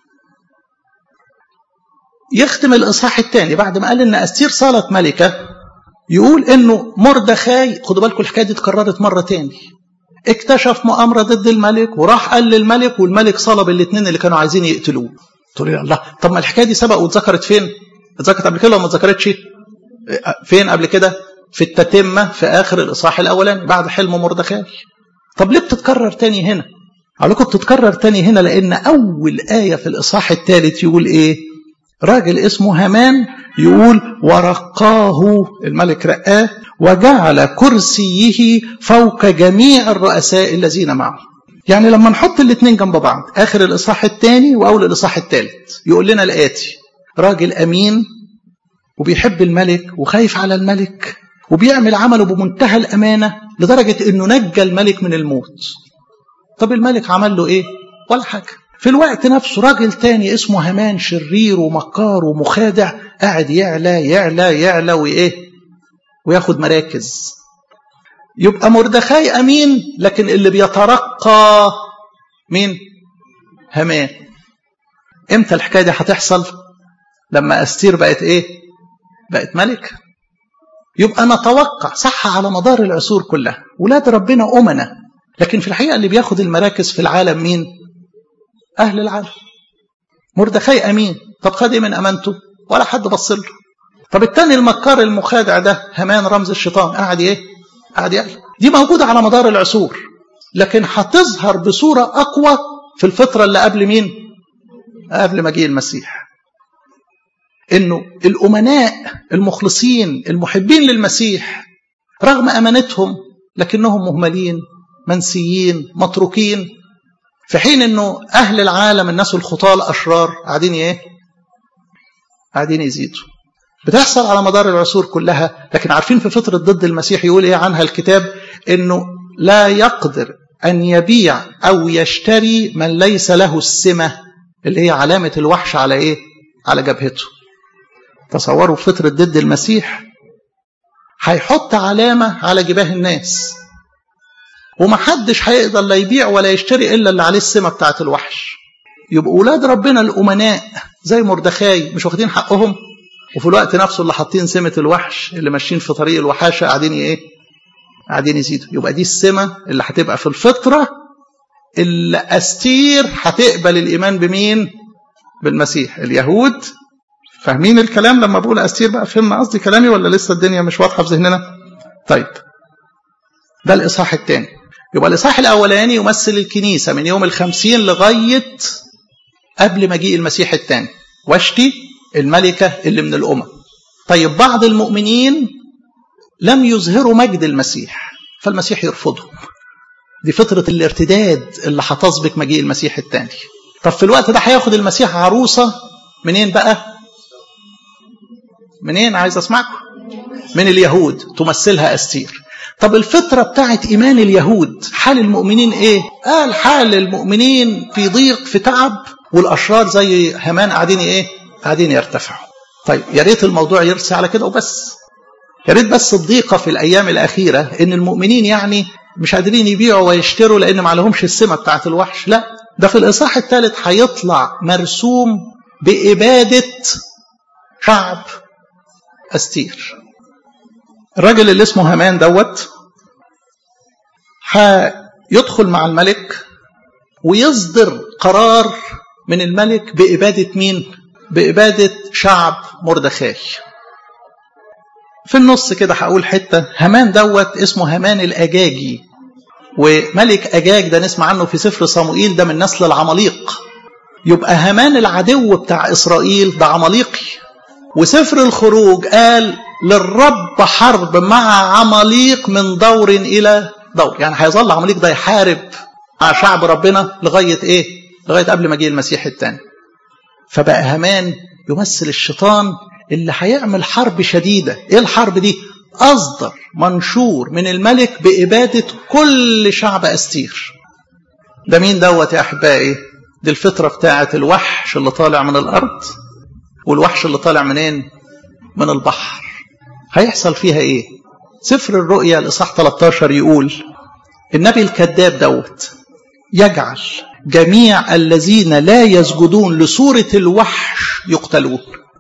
يختم الإصحاح الثاني بعد ما قال ان أستير صارت ملكة، يقول انه مردخاي، خدوا بالكم الحكاية دي اتكررت مرة تاني، اكتشف مؤامرة ضد الملك وراح قال للملك، والملك صلب الاثنين اللي كانوا عايزين يقتلوه. تقول لي الله، طب ما الحكاية دي سبق واتذكرت فين؟ اتذكرت قبل كده ولا ما اتذكرتش؟ فين قبل كده؟ في التتمة في آخر الإصحاح الأولاني بعد حلم مردخاي. طب ليه بتتكرر تاني هنا؟ أقول لكم بتتكرر تاني هنا لأن أول آية في الإصحاح الثالث يقول إيه؟ راجل اسمه هامان يقول ورقاه، الملك رقاه وجعل كرسيه فوق جميع الرؤساء الذين معه. يعني لما نحط الاثنين جنب بعض، آخر الإصحاح الثاني وأول الإصحاح الثالث، يقول لنا الآتي: راجل أمين وبيحب الملك وخايف على الملك وبيعمل عمله بمنتهى الأمانة لدرجة أنه نجى الملك من الموت. طب الملك عمل له إيه؟ ولا حاجة. في الوقت نفسه راجل تاني اسمه هامان شرير ومكار ومخادع قاعد يعلى يعلى يعلى وياخد مراكز. يبقى مردخاي أمين، لكن اللي بيترقى مين؟ هامان. امتى الحكاية دي هتحصل؟ لما أستير بقت بقت ملك. يبقى نتوقع صح على مدار العصور كلها ولاد ربنا أمنا، لكن في الحقيقة اللي بياخد المراكز في العالم مين؟ أهل العالم. مردخاي أمين، طب خد إيه من أمانته؟ ولا حد بص له. طب التاني المكار المخادع ده هامان رمز الشيطان، قاعد قاعد يعلى. دي موجودة على مدار العصور، لكن هتظهر بصورة أقوى في الفترة اللي قبل مين؟ قبل مجيء المسيح. إنه الأمناء المخلصين المحبين للمسيح رغم أمانتهم لكنهم مهملين منسيين متروكين، في حين إنه أهل العالم الناس الخطاة الأشرار قاعدين يزيدوا. بتحصل على مدار العصور كلها. لكن عارفين في فترة ضد المسيح يقول عنها الكتاب إنه لا يقدر أن يبيع أو يشتري من ليس له السمة اللي هي علامة الوحش على على جبهته. تصوروا في فترة ضد المسيح هيحط علامة على جباه الناس، ومحدش هيقدر لا يبيع ولا يشتري إلا اللي عليه السمة بتاعت الوحش. يبقى أولاد ربنا الأمناء زي مردخاي مش واخدين حقهم، وفي الوقت نفسه اللي حاطين سمة الوحش اللي ماشيين في طريق الوحاشة قاعدين يزيدوا. يبقى دي السمة اللي هتبقى في الفطرة اللي أستير هتقبل الإيمان بمين؟ بالمسيح. اليهود فاهمين الكلام لما بقول أستير بقى؟ فهمنا قصدي كلامي ولا لسه الدنيا مش واضحة في ذهننا؟ طيب ده الإصحاح الثاني. يبقى الإصحاح الأولاني يمثل الكنيسة من يوم 50 لغاية قبل مجيء المسيح الثاني، واشتي الملكة اللي من الأمم. طيب بعض المؤمنين لم يظهروا مجد المسيح فالمسيح يرفضهم. دي فترة الارتداد اللي هتسبق مجيء المسيح الثاني. طب في الوقت ده هياخد المسيح عروسة منين بقى؟ منين؟ عايز اسمعكم. من اليهود تمثلها أستير. طب الفترة بتاعت إيمان اليهود حال المؤمنين إيه؟ قال حال المؤمنين في ضيق في تعب، والأشرار زي هامان قاعدين يرتفعوا. طيب يا ريت الموضوع يرسي على كده وبس. يا ريت بس الضيقة في الأيام الأخيرة إن المؤمنين مش قادرين يبيعوا ويشتروا لأن ما لهمش السمة بتاعت الوحش. لا، ده في الإصحاح الثالث هيطلع مرسوم بإبادة شعب أستير. الراجل اللي اسمه هامان دوت هيدخل مع الملك ويصدر قرار من الملك بإبادة مين؟ بإبادة شعب مردخاي. في النص كده هقول حتة. هامان دوت اسمه هامان الأجاجي، وملك أجاج ده نسمع عنه في سفر صموئيل، ده من نسل العماليق. يبقى هامان العدو بتاع إسرائيل ده عماليقي. وسفر الخروج قال للرب حرب مع عماليق من دور إلى دور، يعني هيظل عماليق ده يحارب مع شعب ربنا لغاية لغاية قبل مجيء المسيح الثاني. فبقى هامان يمثل الشيطان اللي هيعمل حرب شديدة. ايه الحرب دي؟ أصدر منشور من الملك بإبادة كل شعب أستير. ده مين دوت يا أحبائي؟ دي الفترة بتاعة الوحش اللي طالع من الأرض، والوحش اللي طالع منين؟ من البحر. هيحصل فيها ايه؟ سفر الرؤيا الإصحاح 13 يقول النبي الكذاب دوت يجعل جميع الذين لا يسجدون لصورة الوحش يقتلون.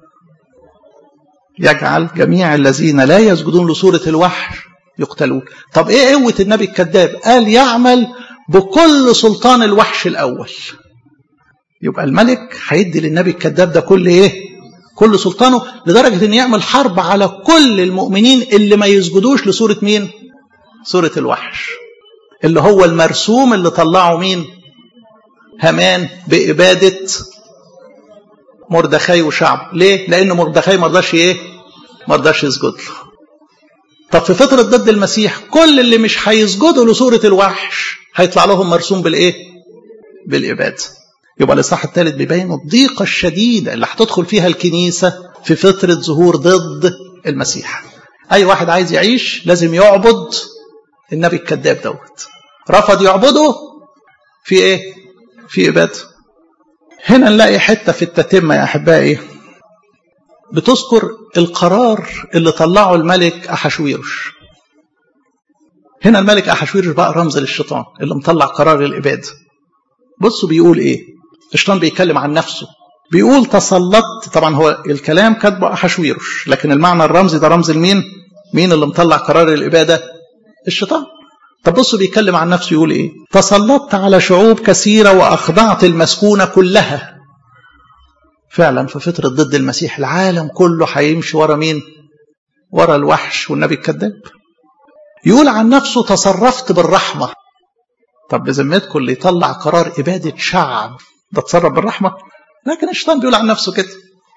يجعل جميع الذين لا يسجدون لصورة الوحش يقتلون. طب ايه قوة النبي الكذاب؟ قال يعمل بكل سلطان الوحش الأول. يبقى الملك هيدي للنبي الكذاب ده كل سلطانه، لدرجة ان يعمل حرب على كل المؤمنين اللي ما يسجدوش لصورة مين؟ صورة الوحش، اللي هو المرسوم اللي طلعه مين؟ هامان بإبادة مردخاي وشعب. ليه؟ لأن مردخاي ما رضاش يسجد له. طب في فترة ضد المسيح كل اللي مش هيسجدوا لصورة الوحش هيطلع لهم مرسوم بالإبادة. يبقى الإصحاح الثالث بيبين الضيقة الشديدة اللي هتدخل فيها الكنيسة في فترة ظهور ضد المسيح. أي واحد عايز يعيش لازم يعبد النبي الكذاب دوت. رفض يعبده في في إبادة. هنا نلاقي حتة في التتمة يا أحبائي بتذكر القرار اللي طلعه الملك أحشويروش. هنا الملك أحشويروش بقى رمز للشيطان اللي مطلع قرار الإبادة. بصوا بيقول الشيطان بيتكلم عن نفسه، بيقول تسلطت. طبعا هو الكلام كاتبه أحشويروش، لكن المعنى الرمزي ده رمز لمين؟ مين اللي مطلع قرار الإبادة؟ الشيطان. طب بصوا بيتكلم عن نفسه يقول تسلطت على شعوب كثيرة وأخضعت المسكونة كلها. فعلا في فترة ضد المسيح العالم كله هيمشي ورا مين؟ ورا الوحش والنبي الكذاب. يقول عن نفسه تصرفت بالرحمة. طب بذمتكم اللي يطلع قرار إبادة شعب ده تصرف بالرحمة؟ لكن الشيطان بيقول عن نفسه كده.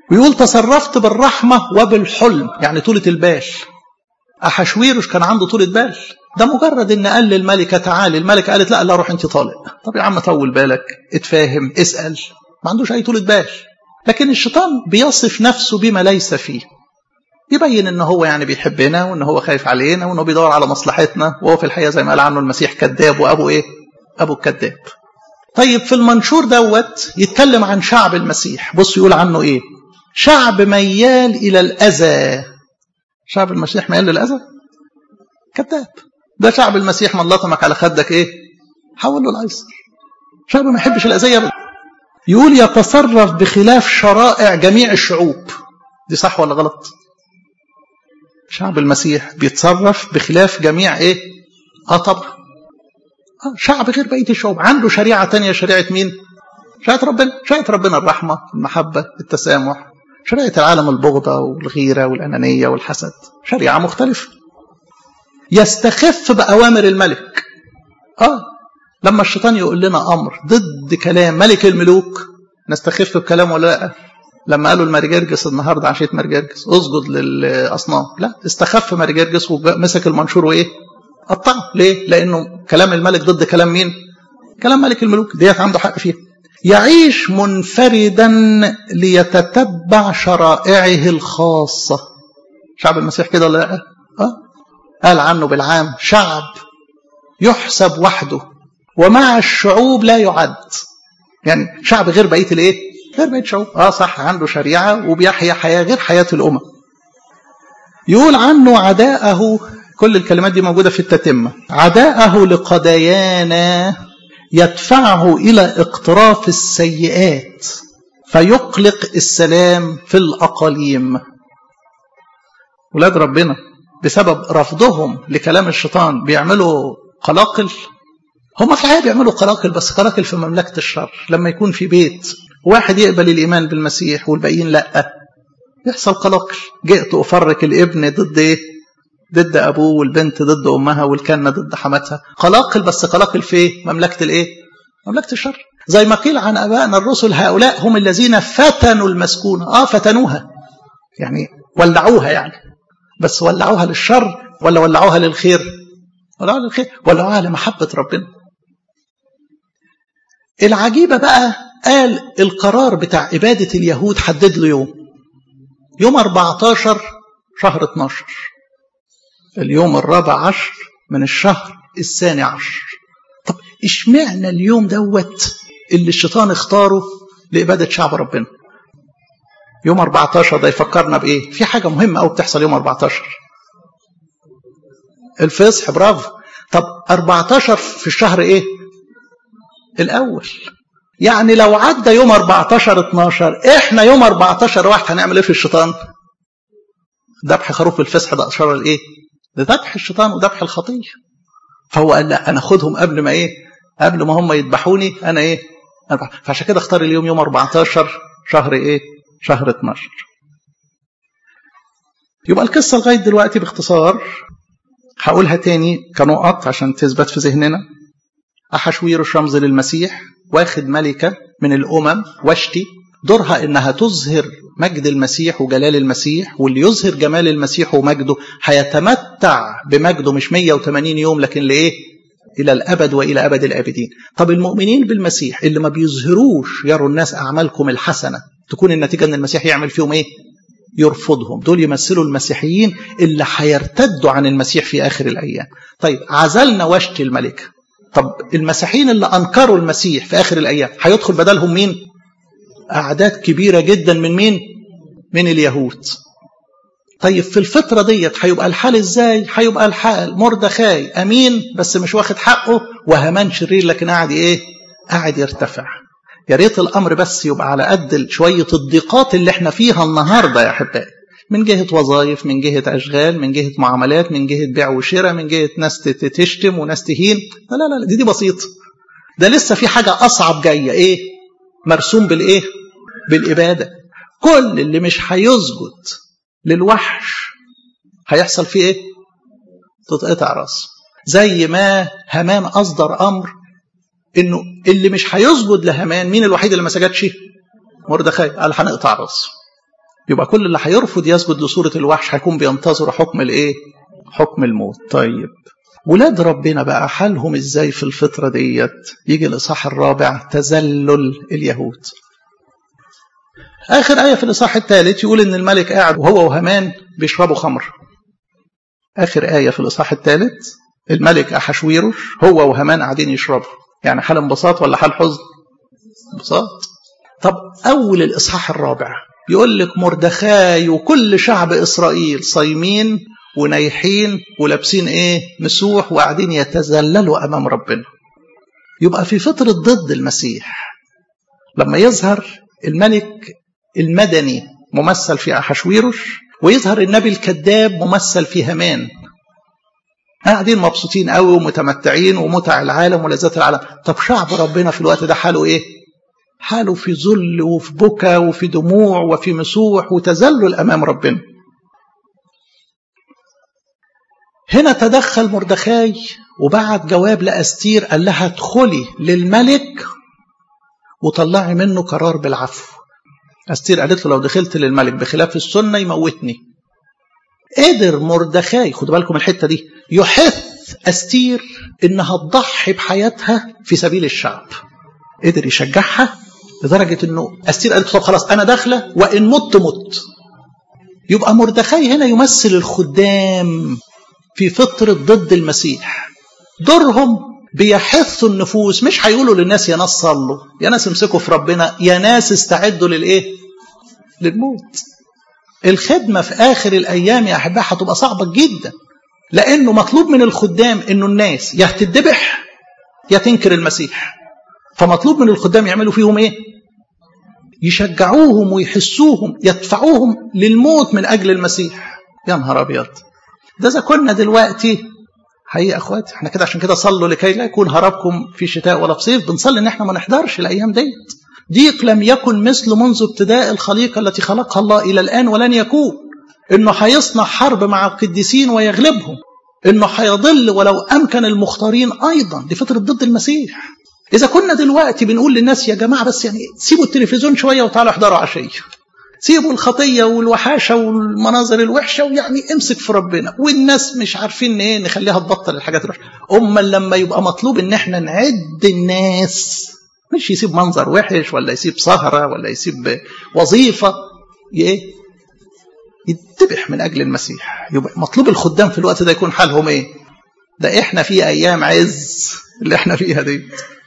ويقول تصرفت بالرحمة وبالحلم، يعني طولة البال. أحشويروش كان عنده طولة بال، ده مجرد ان قال للملكة تعالي، الملكة قالت لا روح انت طالق. طب يا عم طول بالك، اتفاهم، اسأل، ما عندوش اي طولة بال. لكن الشيطان بيصف نفسه بما ليس فيه، يبين ان هو يعني بيحبنا وان هو خايف علينا وان هو بيدور على مصلحتنا، وهو في الحقيقة زي ما قال عنه المسيح كذاب وابو ايه؟ ابو الكذاب. طيب في المنشور دوت يتكلم عن شعب المسيح. بص يقول عنه ايه؟ شعب ميال الى الاذى. شعب المسيح ميال للاذى؟ كذاب. ده شعب المسيح من لطمك على خدك ايه؟ حول له الايسر. شعب ما يحبش الاذيه. يقول يتصرف بخلاف شرائع جميع الشعوب. دي صح ولا غلط؟ شعب المسيح بيتصرف بخلاف جميع ايه؟ طبعا. شعب غير بقيه الشعوب، عنده شريعه تانية. شريعه مين؟ شريعه ربنا. شريعه ربنا الرحمه، المحبه، التسامح. شريعه العالم البغضه والغيره والانانيه والحسد، شريعه مختلفه. يستخف بأوامر الملك. لما الشيطان يقول لنا أمر ضد كلام ملك الملوك نستخف بكلامه ولا لا؟ لما قالوا المرجرجس النهاردة عشية مرجرجس اسجد للأصنام، لا، استخف مرجرجس ومسك المنشور وإيه؟ قطعه. ليه؟ لأنه كلام الملك ضد كلام مين؟ كلام ملك الملوك. ديت عنده حق فيها. يعيش منفردا ليتتبع شرائعه الخاصة. شعب المسيح كده ولا لا؟ قال عنه بالعام شعب يحسب وحده ومع الشعوب لا يعد. يعني شعب غير بقيه الايه؟ غير بقيه الشعوب. صح، عنده شريعه وبيحيا حياه غير حياه الامم. يقول عنه عداءه، كل الكلمات دي موجوده في التتمه. عداءه لقضايانا يدفعه الى اقتراف السيئات فيقلق السلام في الاقاليم. ولاد ربنا بسبب رفضهم لكلام الشيطان بيعملوا قلاقل. هم في الحقيقة بيعملوا قلاقل، بس قلاقل في مملكة الشر. لما يكون في بيت واحد يقبل الإيمان بالمسيح والباقيين لأ، يحصل قلاقل. جئت أفرق الابن ضد إيه؟ ضد أبوه، والبنت ضد أمها، والكنة ضد حماتها. قلاقل، بس قلاقل في مملكة الإيه؟ مملكة الشر. زي ما قيل عن أبائنا الرسل هؤلاء هم الذين فتنوا المسكونة. فتنوها يعني ولعوها، يعني بس ولعوها للشر ولا ولعوها للخير؟ ولعوها للخير، ولعوها لمحبة ربنا. العجيبة بقى، قال القرار بتاع إبادة اليهود حدد له يوم 14 شهر 12، اليوم 14 من الشهر 12. طب اشمعنى اليوم دوت اللي الشيطان اختاره لإبادة شعب ربنا؟ يوم 14 ده يفكرنا بإيه؟ في حاجة مهمة أوي بتحصل يوم 14، الفصح. برافو. طب 14 في الشهر إيه؟ الأول. يعني لو عدى يوم 14/12، إحنا يوم 14/1 هنعمل إيه في الشيطان؟ ذبح خروف الفصح ده أشار الإيه؟ ده ذبح الشيطان وذبح الخطية. فهو قال لا، أنا أخدهم قبل ما إيه؟ قبل ما هم يذبحوني أنا إيه؟ فعشان كده اختار اليوم يوم 14 شهر إيه؟ شهر 12. يبقى القصة لغاية دلوقتي باختصار هقولها تاني كنقط عشان تثبت في ذهننا. أحشويروش رمز للمسيح، واخد ملكة من الأمم واشتي، دورها إنها تظهر مجد المسيح وجلال المسيح، واللي يظهر جمال المسيح ومجده هيتمتع بمجده مش 180 يوم، لكن لإيه؟ إلى الأبد وإلى أبد الآبدين. طب المؤمنين بالمسيح اللي ما بيظهروش يروا الناس أعمالكم الحسنة، تكون النتيجة أن المسيح يعمل فيهم إيه؟ يرفضهم. دول يمثلوا المسيحيين اللي هيرتدوا عن المسيح في آخر الأيام. طيب عزلنا واشتي الملكة. طب المسيحيين اللي أنكروا المسيح في آخر الأيام هيدخل بدلهم مين؟ أعداد كبيرة جدا من مين؟ من اليهود. طيب في الفترة ديت هيبقى الحال إزاي؟ هيبقى الحال مردخاي أمين بس مش واخد حقه، وهامان شرير لكن قاعد إيه؟ قاعد يرتفع. يا ريت الأمر بس يبقى على قد شوية الضيقات اللي احنا فيها النهاردة يا أحبائي، من جهة وظائف، من جهة أشغال، من جهة معاملات، من جهة بيع وشراء، من جهة ناس تشتم وناس تهين. لا لا لا، دي بسيطة. ده لسه في حاجة أصعب جاية. إيه؟ مرسوم بالإيه؟ بالإبادة. كل اللي مش هيسجد للوحش هيحصل فيه إيه؟ تتقطع راسه. زي ما هامان أصدر أمر إنه اللي مش هيسجد لهامان، مين الوحيد اللي ما سجدش؟ مردخاي. قال هنقطع راسه. يبقى كل اللي هيرفض يسجد لصورة الوحش هيكون بينتظر حكم الايه؟ حكم الموت. طيب ولاد ربنا بقى حالهم ازاي في الفترة ديت؟ يجي الإصحاح الرابع تذلل اليهود. آخر آية في الإصحاح الثالث يقول إن الملك قاعد وهو وهامان بيشربوا خمر. آخر آية في الإصحاح الثالث الملك أحشويروش هو وهامان قاعدين يشربوا. يعني حال انبساط ولا حال حزن؟ انبساط. طب أول الإصحاح الرابع يقول لك مردخاي وكل شعب إسرائيل صايمين ونايحين ولابسين إيه؟ مسوح وقاعدين يتذللوا أمام ربنا. يبقى في فترة ضد المسيح لما يظهر الملك المدني ممثل في أحشويروش ويظهر النبي الكذاب ممثل في هامان، قاعدين مبسوطين قوي ومتمتعين ومتع العالم ولذات العالم. طب شعب ربنا في الوقت ده حاله ايه؟ حاله في ذل وفي بكى وفي دموع وفي مسوح وتذلل امام ربنا. هنا تدخل مردخاي وبعت جواب لأستير قال لها ادخلي للملك وطلعي منه قرار بالعفو. أستير قالت له لو دخلت للملك بخلاف السنة يموتني. قدر مردخاي، خدوا بالكم الحتة دي، يحث أستير إنها تضحي بحياتها في سبيل الشعب. قدر يشجعها لدرجة إنه أستير قالت طب خلاص أنا داخلة وإن مت مت. يبقى مردخاي هنا يمثل الخدام في فترة ضد المسيح. دورهم بيحثوا النفوس، مش هيقولوا للناس يا ناس صلوا، يا ناس امسكوا في ربنا، يا ناس استعدوا للإيه؟ للموت. الخدمة في آخر الأيام يا أحبائي هتبقى صعبة جدا، لأنه مطلوب من الخدام إنه الناس يا تتذبح يا تنكر المسيح. فمطلوب من الخدام يعملوا فيهم إيه؟ يشجعوهم ويحسوهم، يدفعوهم للموت من أجل المسيح. يا نهار أبيض، ده إذا كنا دلوقتي حقيقة أخواتي احنا كده، عشان كده صلوا لكي لا يكون هربكم في شتاء ولا في صيف. بنصلي إن احنا ما نحضرش الأيام ديت. ضيق لم يكن مثل منذ ابتداء الخليقة التي خلقها الله إلى الآن ولن يكون. إنه هيصنع حرب مع القديسين ويغلبهم، إنه هيضل ولو أمكن المختارين أيضا. دي فترة ضد المسيح. إذا كنا دلوقتي بنقول للناس يا جماعة بس يعني سيبوا التلفزيون شوية وتعالوا احضروا عشية، سيبوا الخطية والوحاشة والمناظر الوحشة ويعني امسك في ربنا، والناس مش عارفين ايه نخليها تبطل الحاجات الوحشة. لما يبقى مطلوب ان احنا نعد الناس، مش يسيب منظر وحش ولا يسيب سهرة ولا يسيب وظيفة، يتذبح من أجل المسيح. يبقى مطلوب الخدام في الوقت ده يكون حالهم ايه؟ ده احنا في أيام عز اللي احنا فيها دي.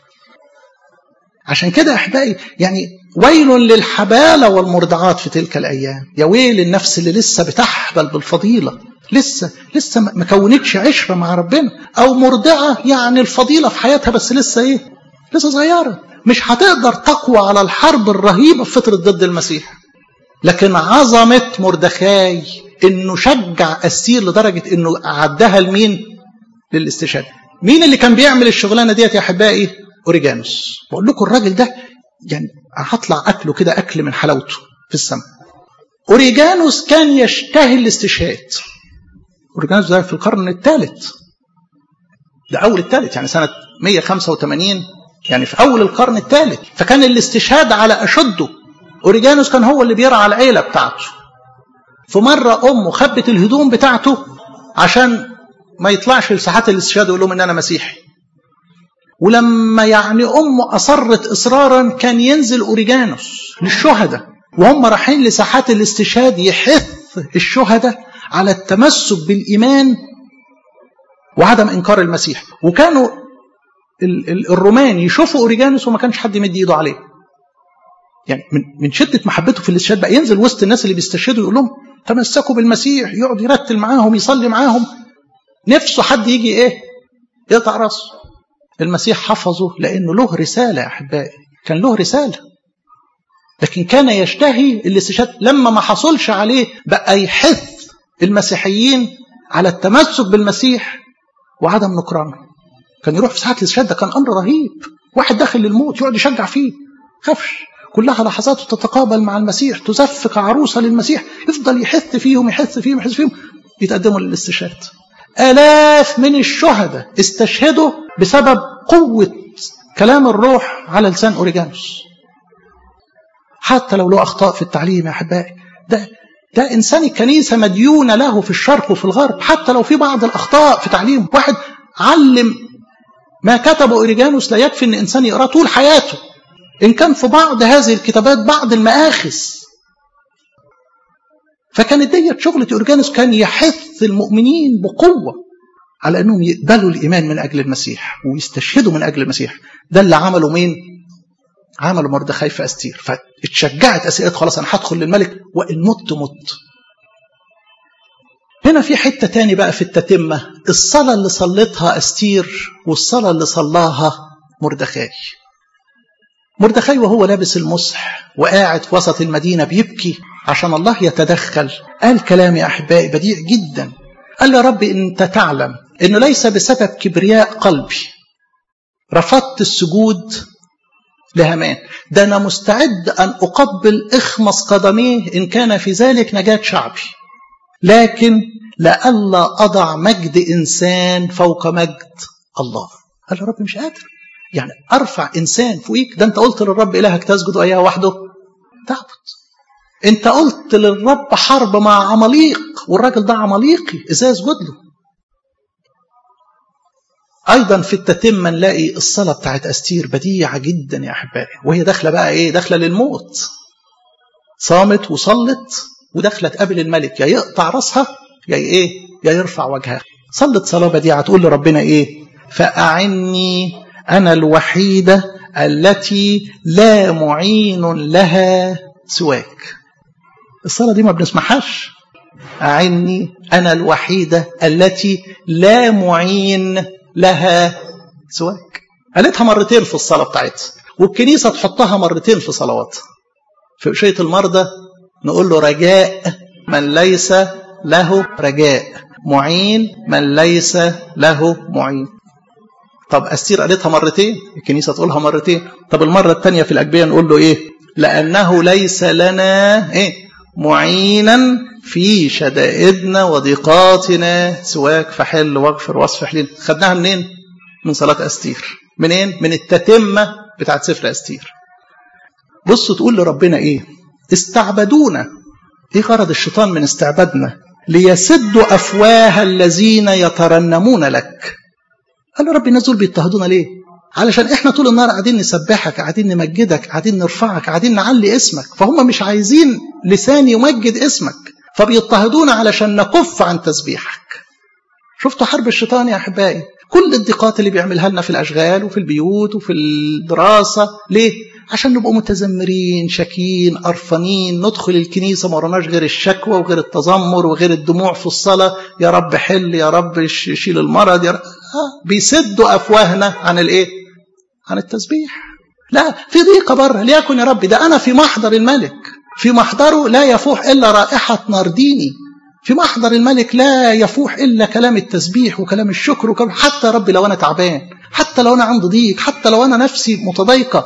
عشان كده أحبائي يعني ويل للحبالة والمرضعات في تلك الأيام. يا ويل النفس اللي لسه بتحبل بالفضيلة، لسه ما كونتش عشرة مع ربنا، أو مرضعة يعني الفضيلة في حياتها بس لسه إيه؟ لسه صغيرة، مش هتقدر تقوى على الحرب الرهيبة في فترة ضد المسيح. لكن عظمة مردخاي إنه شجع أستير لدرجة إنه عدها لمين؟ للاستشهاد. مين اللي كان بيعمل الشغلانة ديت يا أحبائي؟ أوريجانوس. بقول لكم الراجل ده يعني هطلع أكله كده أكل من حلاوته في السماء. أوريجانوس كان يشتهي الاستشهاد. أوريجانوس ده في القرن الثالث، ده أول الثالث يعني سنة 185، يعني في أول القرن الثالث. فكان الاستشهاد على أشده. أوريجانوس كان هو اللي بيرعى العيلة بتاعته. في مرة أمه خبت الهدوم بتاعته عشان ما يطلعش لساحات الاستشهاد ويقول لهم إن أنا مسيحي. ولما يعني أمه أصرت إصرارا كان ينزل أوريجانوس للشهداء وهم رايحين لساحات الاستشهاد يحث الشهداء على التمسك بالإيمان وعدم إنكار المسيح. وكانوا الرومان يشوفوا أوريجانوس وما كانش حد يمد إيده عليه، يعني من شدة محبته في الاستشهاد بقى ينزل وسط الناس اللي بيستشهدوا يقول لهم تمسكوا بالمسيح، يقعد يرتل معاهم يصلي معاهم، نفسه حد يجي إيه يقطع راسه. المسيح حفظه لأنه له رسالة يا أحبائي، كان له رسالة، لكن كان يشتهي الاستشهاد. لما ما حصلش عليه بقى يحث المسيحيين على التمسك بالمسيح وعدم نكرانه. كان يروح في ساعات الاستشهاد، ده كان أمر رهيب. واحد داخل للموت يقعد يشجع فيه، خافش، كلها لحظات تتقابل مع المسيح، تزفق عروسة للمسيح، يفضل يحث فيهم يحث فيهم يحث فيهم يتقدموا للاستشهاد. آلاف من الشهداء استشهدوا بسبب قوة كلام الروح على لسان أوريجانوس. حتى لو له أخطاء في التعليم يا أحبائي، ده إنسان الكنيسة مديونة له في الشرق وفي الغرب، حتى لو في بعض الأخطاء في تعليم. واحد علم ما كتبه أوريجانوس لا يكفي أن إنسان يقرأ طول حياته، إن كان في بعض هذه الكتابات بعض المآخذ. فكانت ديت شغلة أوريجانوس، كان يحث المؤمنين بقوة على أنهم يقبلوا الإيمان من أجل المسيح ويستشهدوا من أجل المسيح. ده اللي عمله مين؟ عملوا مردخاي في أستير. فاتشجعت أستير، خلاص أنا هدخل للملك وإن مت. هنا في حتة تاني بقى في التتمة، الصلاة اللي صلتها أستير والصلاة اللي صلاها مردخاي. مردخاي وهو لابس المصح وقاعد في وسط المدينة بيبكي عشان الله يتدخل، قال كلام يا أحبائي بديع جدا. قال يا رب أنت تعلم أنه ليس بسبب كبرياء قلبي رفضت السجود لهامان، ده أنا مستعد أن أقبل إخمص قدميه إن كان في ذلك نجاة شعبي، لكن لألا أضع مجد إنسان فوق مجد الله. قال يا رب مش قادر يعني أرفع إنسان فوقيك. ده أنت قلت للرب إلهك تسجد إياه وحده تعبد. أنت قلت للرب حرب مع عماليق، والراجل ده عماليقي، إزاي أسجد له؟ أيضا في التتمة نلاقي الصلاة بتاعت أستير بديعة جدا يا أحبائي، وهي داخلة بقى إيه؟ داخلة للموت، صامت وصلت وداخلة تقابل الملك، يا يقطع رأسها يا إيه؟ يا يرفع وجهها. صلت صلاة بديعة تقول لربنا إيه؟ فأعني أنا الوحيدة التي لا معين لها سواك. الصلاة دي ما بنسمعهاش. أعني أنا الوحيدة التي لا معين لها سواك. قالتها مرتين في الصلاة بتاعتها، والكنيسة تحطها مرتين في صلواتها. في أشية المرضى نقول له رجاء من ليس له رجاء، معين من ليس له معين. طب أستير قالتها مرتين، الكنيسة تقولها مرتين. طب المرة الثانية في الأجبية نقول له إيه؟ لأنه ليس لنا إيه؟ معينا في شدائدنا وضيقاتنا سواك، فحل واغفر واصفح لنا. خدناها منين؟ من صلاة أستير. منين؟ من التتمة بتاعت سفر أستير. بصوا تقول لربنا إيه؟ استعبدونا. إيه غرض الشيطان من استعبادنا؟ ليسدوا أفواه الذين يترنمون لك. قال له ربي الناس دول بيضطهدونا ليه؟ علشان احنا طول النهار قاعدين نسبحك، قاعدين نمجدك، قاعدين نرفعك، قاعدين نعلي اسمك، فهم مش عايزين لسان يمجد اسمك، فبيضطهدونا علشان نكف عن تسبيحك. شفتوا حرب الشيطان يا أحبائي؟ كل الضيقات اللي بيعملها لنا في الأشغال وفي البيوت وفي الدراسة، ليه؟ عشان نبقوا متذمرين، شاكين، قرفانين، ندخل الكنيسة ما وراناش غير الشكوى وغير التذمر وغير الدموع في الصلاة. يا رب حل، يا رب شيل المرض، يا رب. بيسدوا أفواهنا عن الإيه؟ عن التسبيح. لا، في ضيقة بره، ليكن يا رب ده أنا في محضر الملك، في محضره لا يفوح إلا رائحة نارديني، في محضر الملك لا يفوح إلا كلام التسبيح وكلام الشكر حتى يا رب لو أنا تعبان، حتى لو أنا عندي ضيق، حتى لو أنا نفسي متضايقة،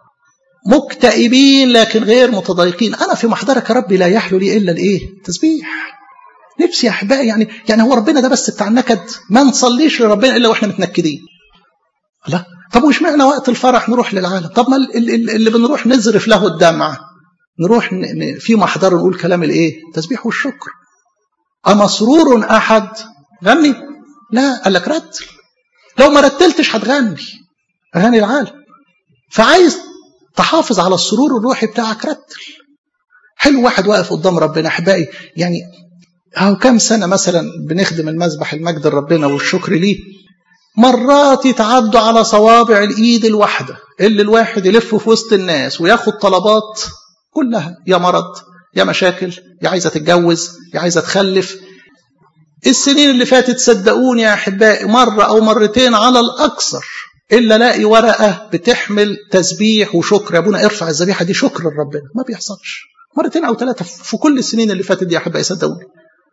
مكتئبين لكن غير متضايقين، أنا في محضرك يا رب لا يحلو لي إلا الإيه؟ تسبيح. نفسي يا أحبائي يعني هو ربنا ده بس بتاع النكد؟ ما نصليش لربنا إلا وإحنا متنكدين. لا، طب وش معنى وقت الفرح نروح للعالم؟ طب ما اللي بنروح نزرف له الدمع، نروح في محضر نقول كلام الإيه؟ تسبيح والشكر. أما سرور أحد غني؟ لا، قال لك رتل. لو ما رتلتش هتغني أغاني العالم. فعايز تحافظ على السرور الروحي بتاعك، رتل. حلو واحد واقف قدام ربنا أحبائي، يعني أهو كام سنة مثلا بنخدم المذبح المجد لربنا والشكر ليه، مرات يتعدوا على صوابع الإيد الواحدة اللي الواحد يلف في وسط الناس وياخد طلبات كلها، يا مرض، يا مشاكل، يا عايزة تتجوز، يا عايزة تخلف. السنين اللي فاتت صدقوني يا أحبائي مرة أو مرتين على الأكثر إلا لاقي ورقة بتحمل تسبيح وشكر، يا ابونا ارفع الذبيحة دي شكر لربنا. ما بيحصلش. مرتين أو ثلاثة في كل السنين اللي فاتت دي يا أحبائي صدقوني.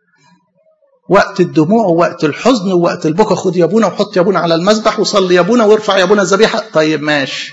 وقت الدموع ووقت الحزن ووقت البكا، خد يا ابونا وحط يا ابونا على المذبح وصلي يا ابونا وارفع يا ابونا الذبيحة. طيب ماشي،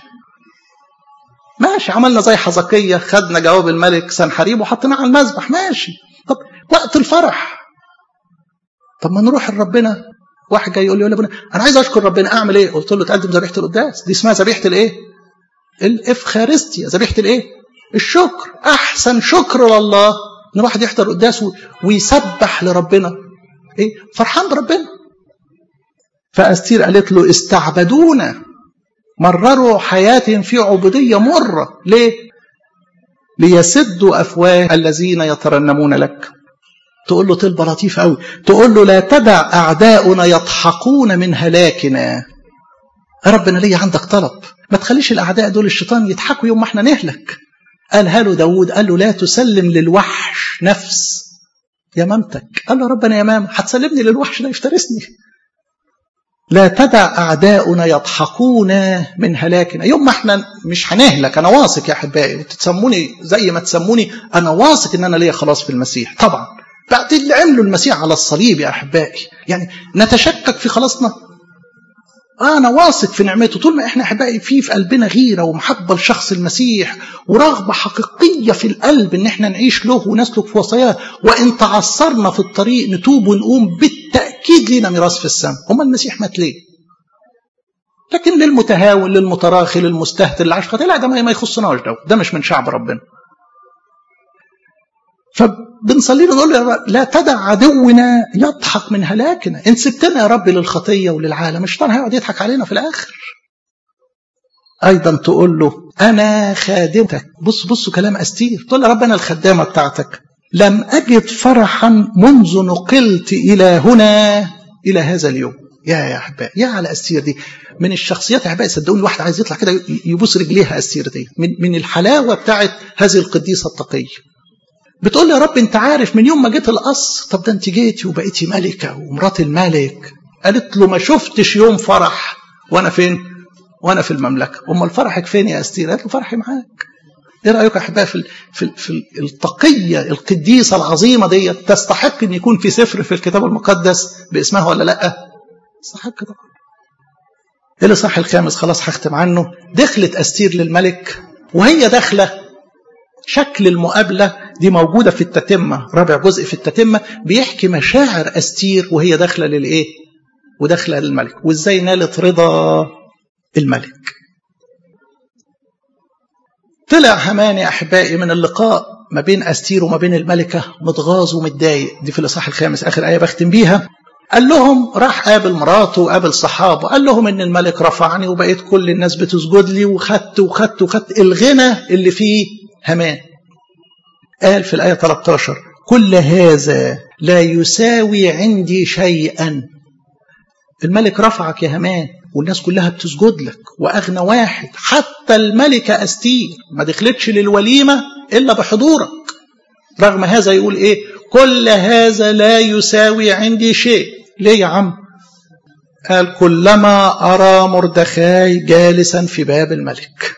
عملنا زي حزقية، خدنا جواب الملك سنحريب وحطيناه على المذبح، ماشي. طب وقت الفرح، طب ما نروح لربنا. واحد جاي يقول لي يا ابونا انا عايز اشكر ربنا، اعمل ايه؟ قلت له تقدم ذبيحه القداس، دي اسمها ذبيحه الايه؟ الافخارستيا، ذبيحه الايه؟ الشكر. احسن شكر لله ان الواحد يحضر قداسه ويسبح لربنا، ايه فرحان بربنا. فأستير قالت له استعبدونا، مرروا حياتهم في عبودية مرة. ليه؟ ليسدوا أفواه الذين يترنمون لك. تقول له طلبة لطيفة قوي، تقول له لا تدع أعداؤنا يضحكون من هلاكنا. يا ربنا ليه عندك طلب، ما تخليش الأعداء دول الشيطان يضحكوا يوم ما احنا نهلك. قالها له داود، قال له لا تسلم للوحش نفس يمامتك. قال له ربنا يمام هتسلمني للوحش ده يفترسني. لا تدع أعداؤنا يضحكون من هلاكنا. يوم ما احنا مش هنهلك، أنا واثق يا أحبائي، وتسموني زي ما تسموني، أنا واثق إن أنا ليا خلاص في المسيح. طبعا بعد اللي عمله المسيح على الصليب يا أحبائي، يعني نتشكك في خلاصنا؟ أنا واثق في نعمته. طول ما إحنا أحبائي في قلبنا غيرة ومحبة لشخص المسيح ورغبة حقيقية في القلب إن إحنا نعيش له ونسلك في وصاياه، وإن تعثرنا في الطريق نتوب ونقوم، بالتأكيد لنا ميراث في السماء. هم المسيح مات ليه؟ لكن للمتهاون، للمتراخي، للمستهتر، اللي عايش لا، ده ما يخصناش، ده مش من شعب ربنا. فبنصلي له نقول له لا تدع عدونا يضحك من هلاكنا. إن سبتنا يا رب للخطية وللعالم، الشيطان هيقعد يضحك علينا في الآخر. أيضا تقول له أنا خادمتك. بصوا كلام أستير، تقول له رب أنا الخدامة بتاعتك، لم أجد فرحا منذ نقلت إلى هنا إلى هذا اليوم. يا أحبائي، يا على أستير دي من الشخصيات يا أحبائي، صدقوني الواحد عايز يطلع كده يبوس رجليها. أستير دي من الحلاوة بتاعت هذه القديسة التقية. بتقول يا رب انت عارف من يوم ما جيت القصر. طب ده انت جيتي وبقيتي ملكة ومرات الملك. قالت له ما شفتش يوم فرح وانا فين؟ وانا في المملكة. امال فرحك فين يا أستير؟ قالت له فرحي معاك. ايه رأيك يا احبائي في التقية القديسة العظيمة دي؟ تستحق ان يكون في سفر في الكتاب المقدس باسمها ولا لا؟ تستحق طبعا. الإصحاح الخامس خلاص هختم عنه. دخلت أستير للملك، وهي داخله شكل المقابلة دي موجودة في التتمة، رابع جزء في التتمة، بيحكي مشاعر أستير وهي داخلة للإيه؟ وداخلة للملك، وإزاي نالت رضا الملك. طلع هامان يا أحبائي من اللقاء ما بين أستير وما بين الملكة متغاظ ومتضايق. دي في الإصحاح الخامس آخر آية بختم بيها. قال لهم، راح قابل مراته وقابل صحابه، قال لهم إن الملك رفعني وبقيت كل الناس بتسجد لي، وخدت الغنى اللي فيه هامان. قال في الآية 13 كل هذا لا يساوي عندي شيئا. الملك رفعك يا هامان والناس كلها بتسجد لك وأغنى واحد، حتى الملكة أستير ما دخلتش للوليمة إلا بحضورك. رغم هذا يقول إيه؟ كل هذا لا يساوي عندي شيء. ليه يا عم؟ قال كلما أرى مردخاي جالسا في باب الملك.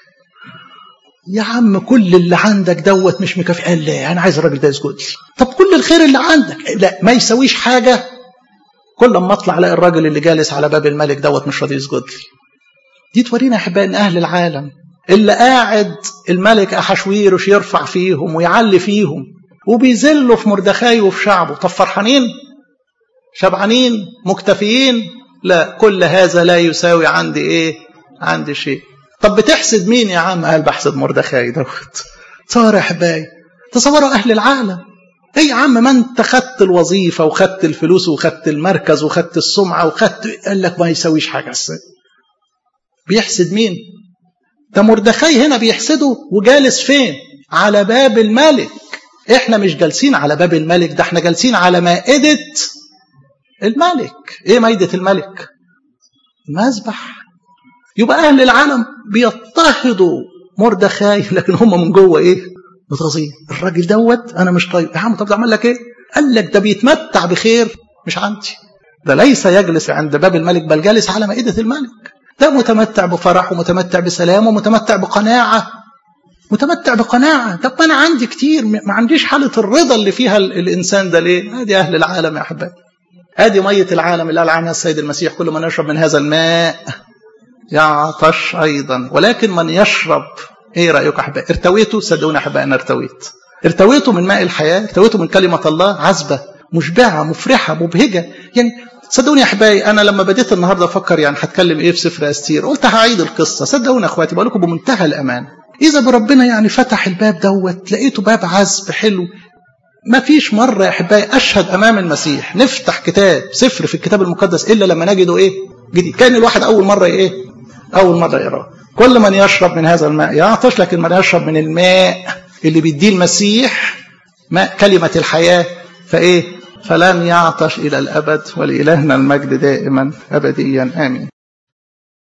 يا عم كل اللي عندك دوت مش مكافئ. قال لا أنا عايز الراجل ده يسجد لي. طب كل الخير اللي عندك لا ما يسويش حاجة. كل ما اطلع الاقي الراجل اللي جالس على باب الملك دوت مش راضي يسجد لي. دي تورينا يا احبائي ان اهل العالم اللي قاعد الملك أحشويروش يرفع فيهم ويعلي فيهم وبيذلوا في مردخاي وفي شعبه، طب فرحانين شبعانين مكتفيين؟ لا، كل هذا لا يساوي عندي ايه؟ عندي شيء. طب بتحسد مين يا عم؟ قال بحسد مردخاي دوت. تصور يا احبائي، تصوروا اهل العالم. ايه يا عم ما انت خدت الوظيفه وخدت الفلوس وخدت المركز وخدت السمعه وخدت، قال لك ما يسويش حاجه. بيحسد مين؟ ده مردخاي هنا بيحسده وجالس فين؟ على باب الملك. احنا مش جالسين على باب الملك، ده احنا جالسين على مائده الملك. ايه مائده الملك؟ المذبح. يبقى اهل العالم بيضطهدوا مردخاي لكن هم من جوه ايه؟ متغاظين. الراجل دوت انا مش طيب يا عم. طب ده عمل لك ايه؟ قال لك ده بيتمتع بخير مش عندي. ده ليس يجلس عند باب الملك بل جالس على مائده الملك. ده متمتع بفرح ومتمتع بسلام ومتمتع بقناعه. متمتع بقناعه. طب ما انا عندي كتير، ما عنديش حاله الرضا اللي فيها الانسان ده. ليه؟ ادي اهل العالم يا احبابي. ادي ميه العالم اللي قال عنها السيد المسيح كل من يشرب من هذا الماء يعطش ايضا، ولكن من يشرب. ايه رايك يا احبائي؟ ارتويتوا؟ صدقوني يا احبائي انا ارتويتوا من ماء الحياه، ارتويتوا من كلمه الله عذبه مشبعه مفرحه مبهجه. يعني صدقوني يا احبائي انا لما بديت النهارده افكر يعني هتكلم ايه في سفر أستير، قلت هعيد القصه. صدقوني يا اخواتي بقول لكم بمنتهى الامان، اذا بربنا يعني فتح الباب دوت لقيته باب عذب حلو. ما فيش مرة يا أحبائي أشهد أمام المسيح نفتح كتاب سفر في الكتاب المقدس إلا لما نجده إيه جديد. كان الواحد أول مرة إيه أول مرة يقرأ. كل من يشرب من هذا الماء يعطش، لكن من يشرب من الماء اللي بيديه المسيح ماء كلمة الحياة فإيه فلن يعطش إلى الأبد. ولإلهنا المجد دائما أبديا آمين.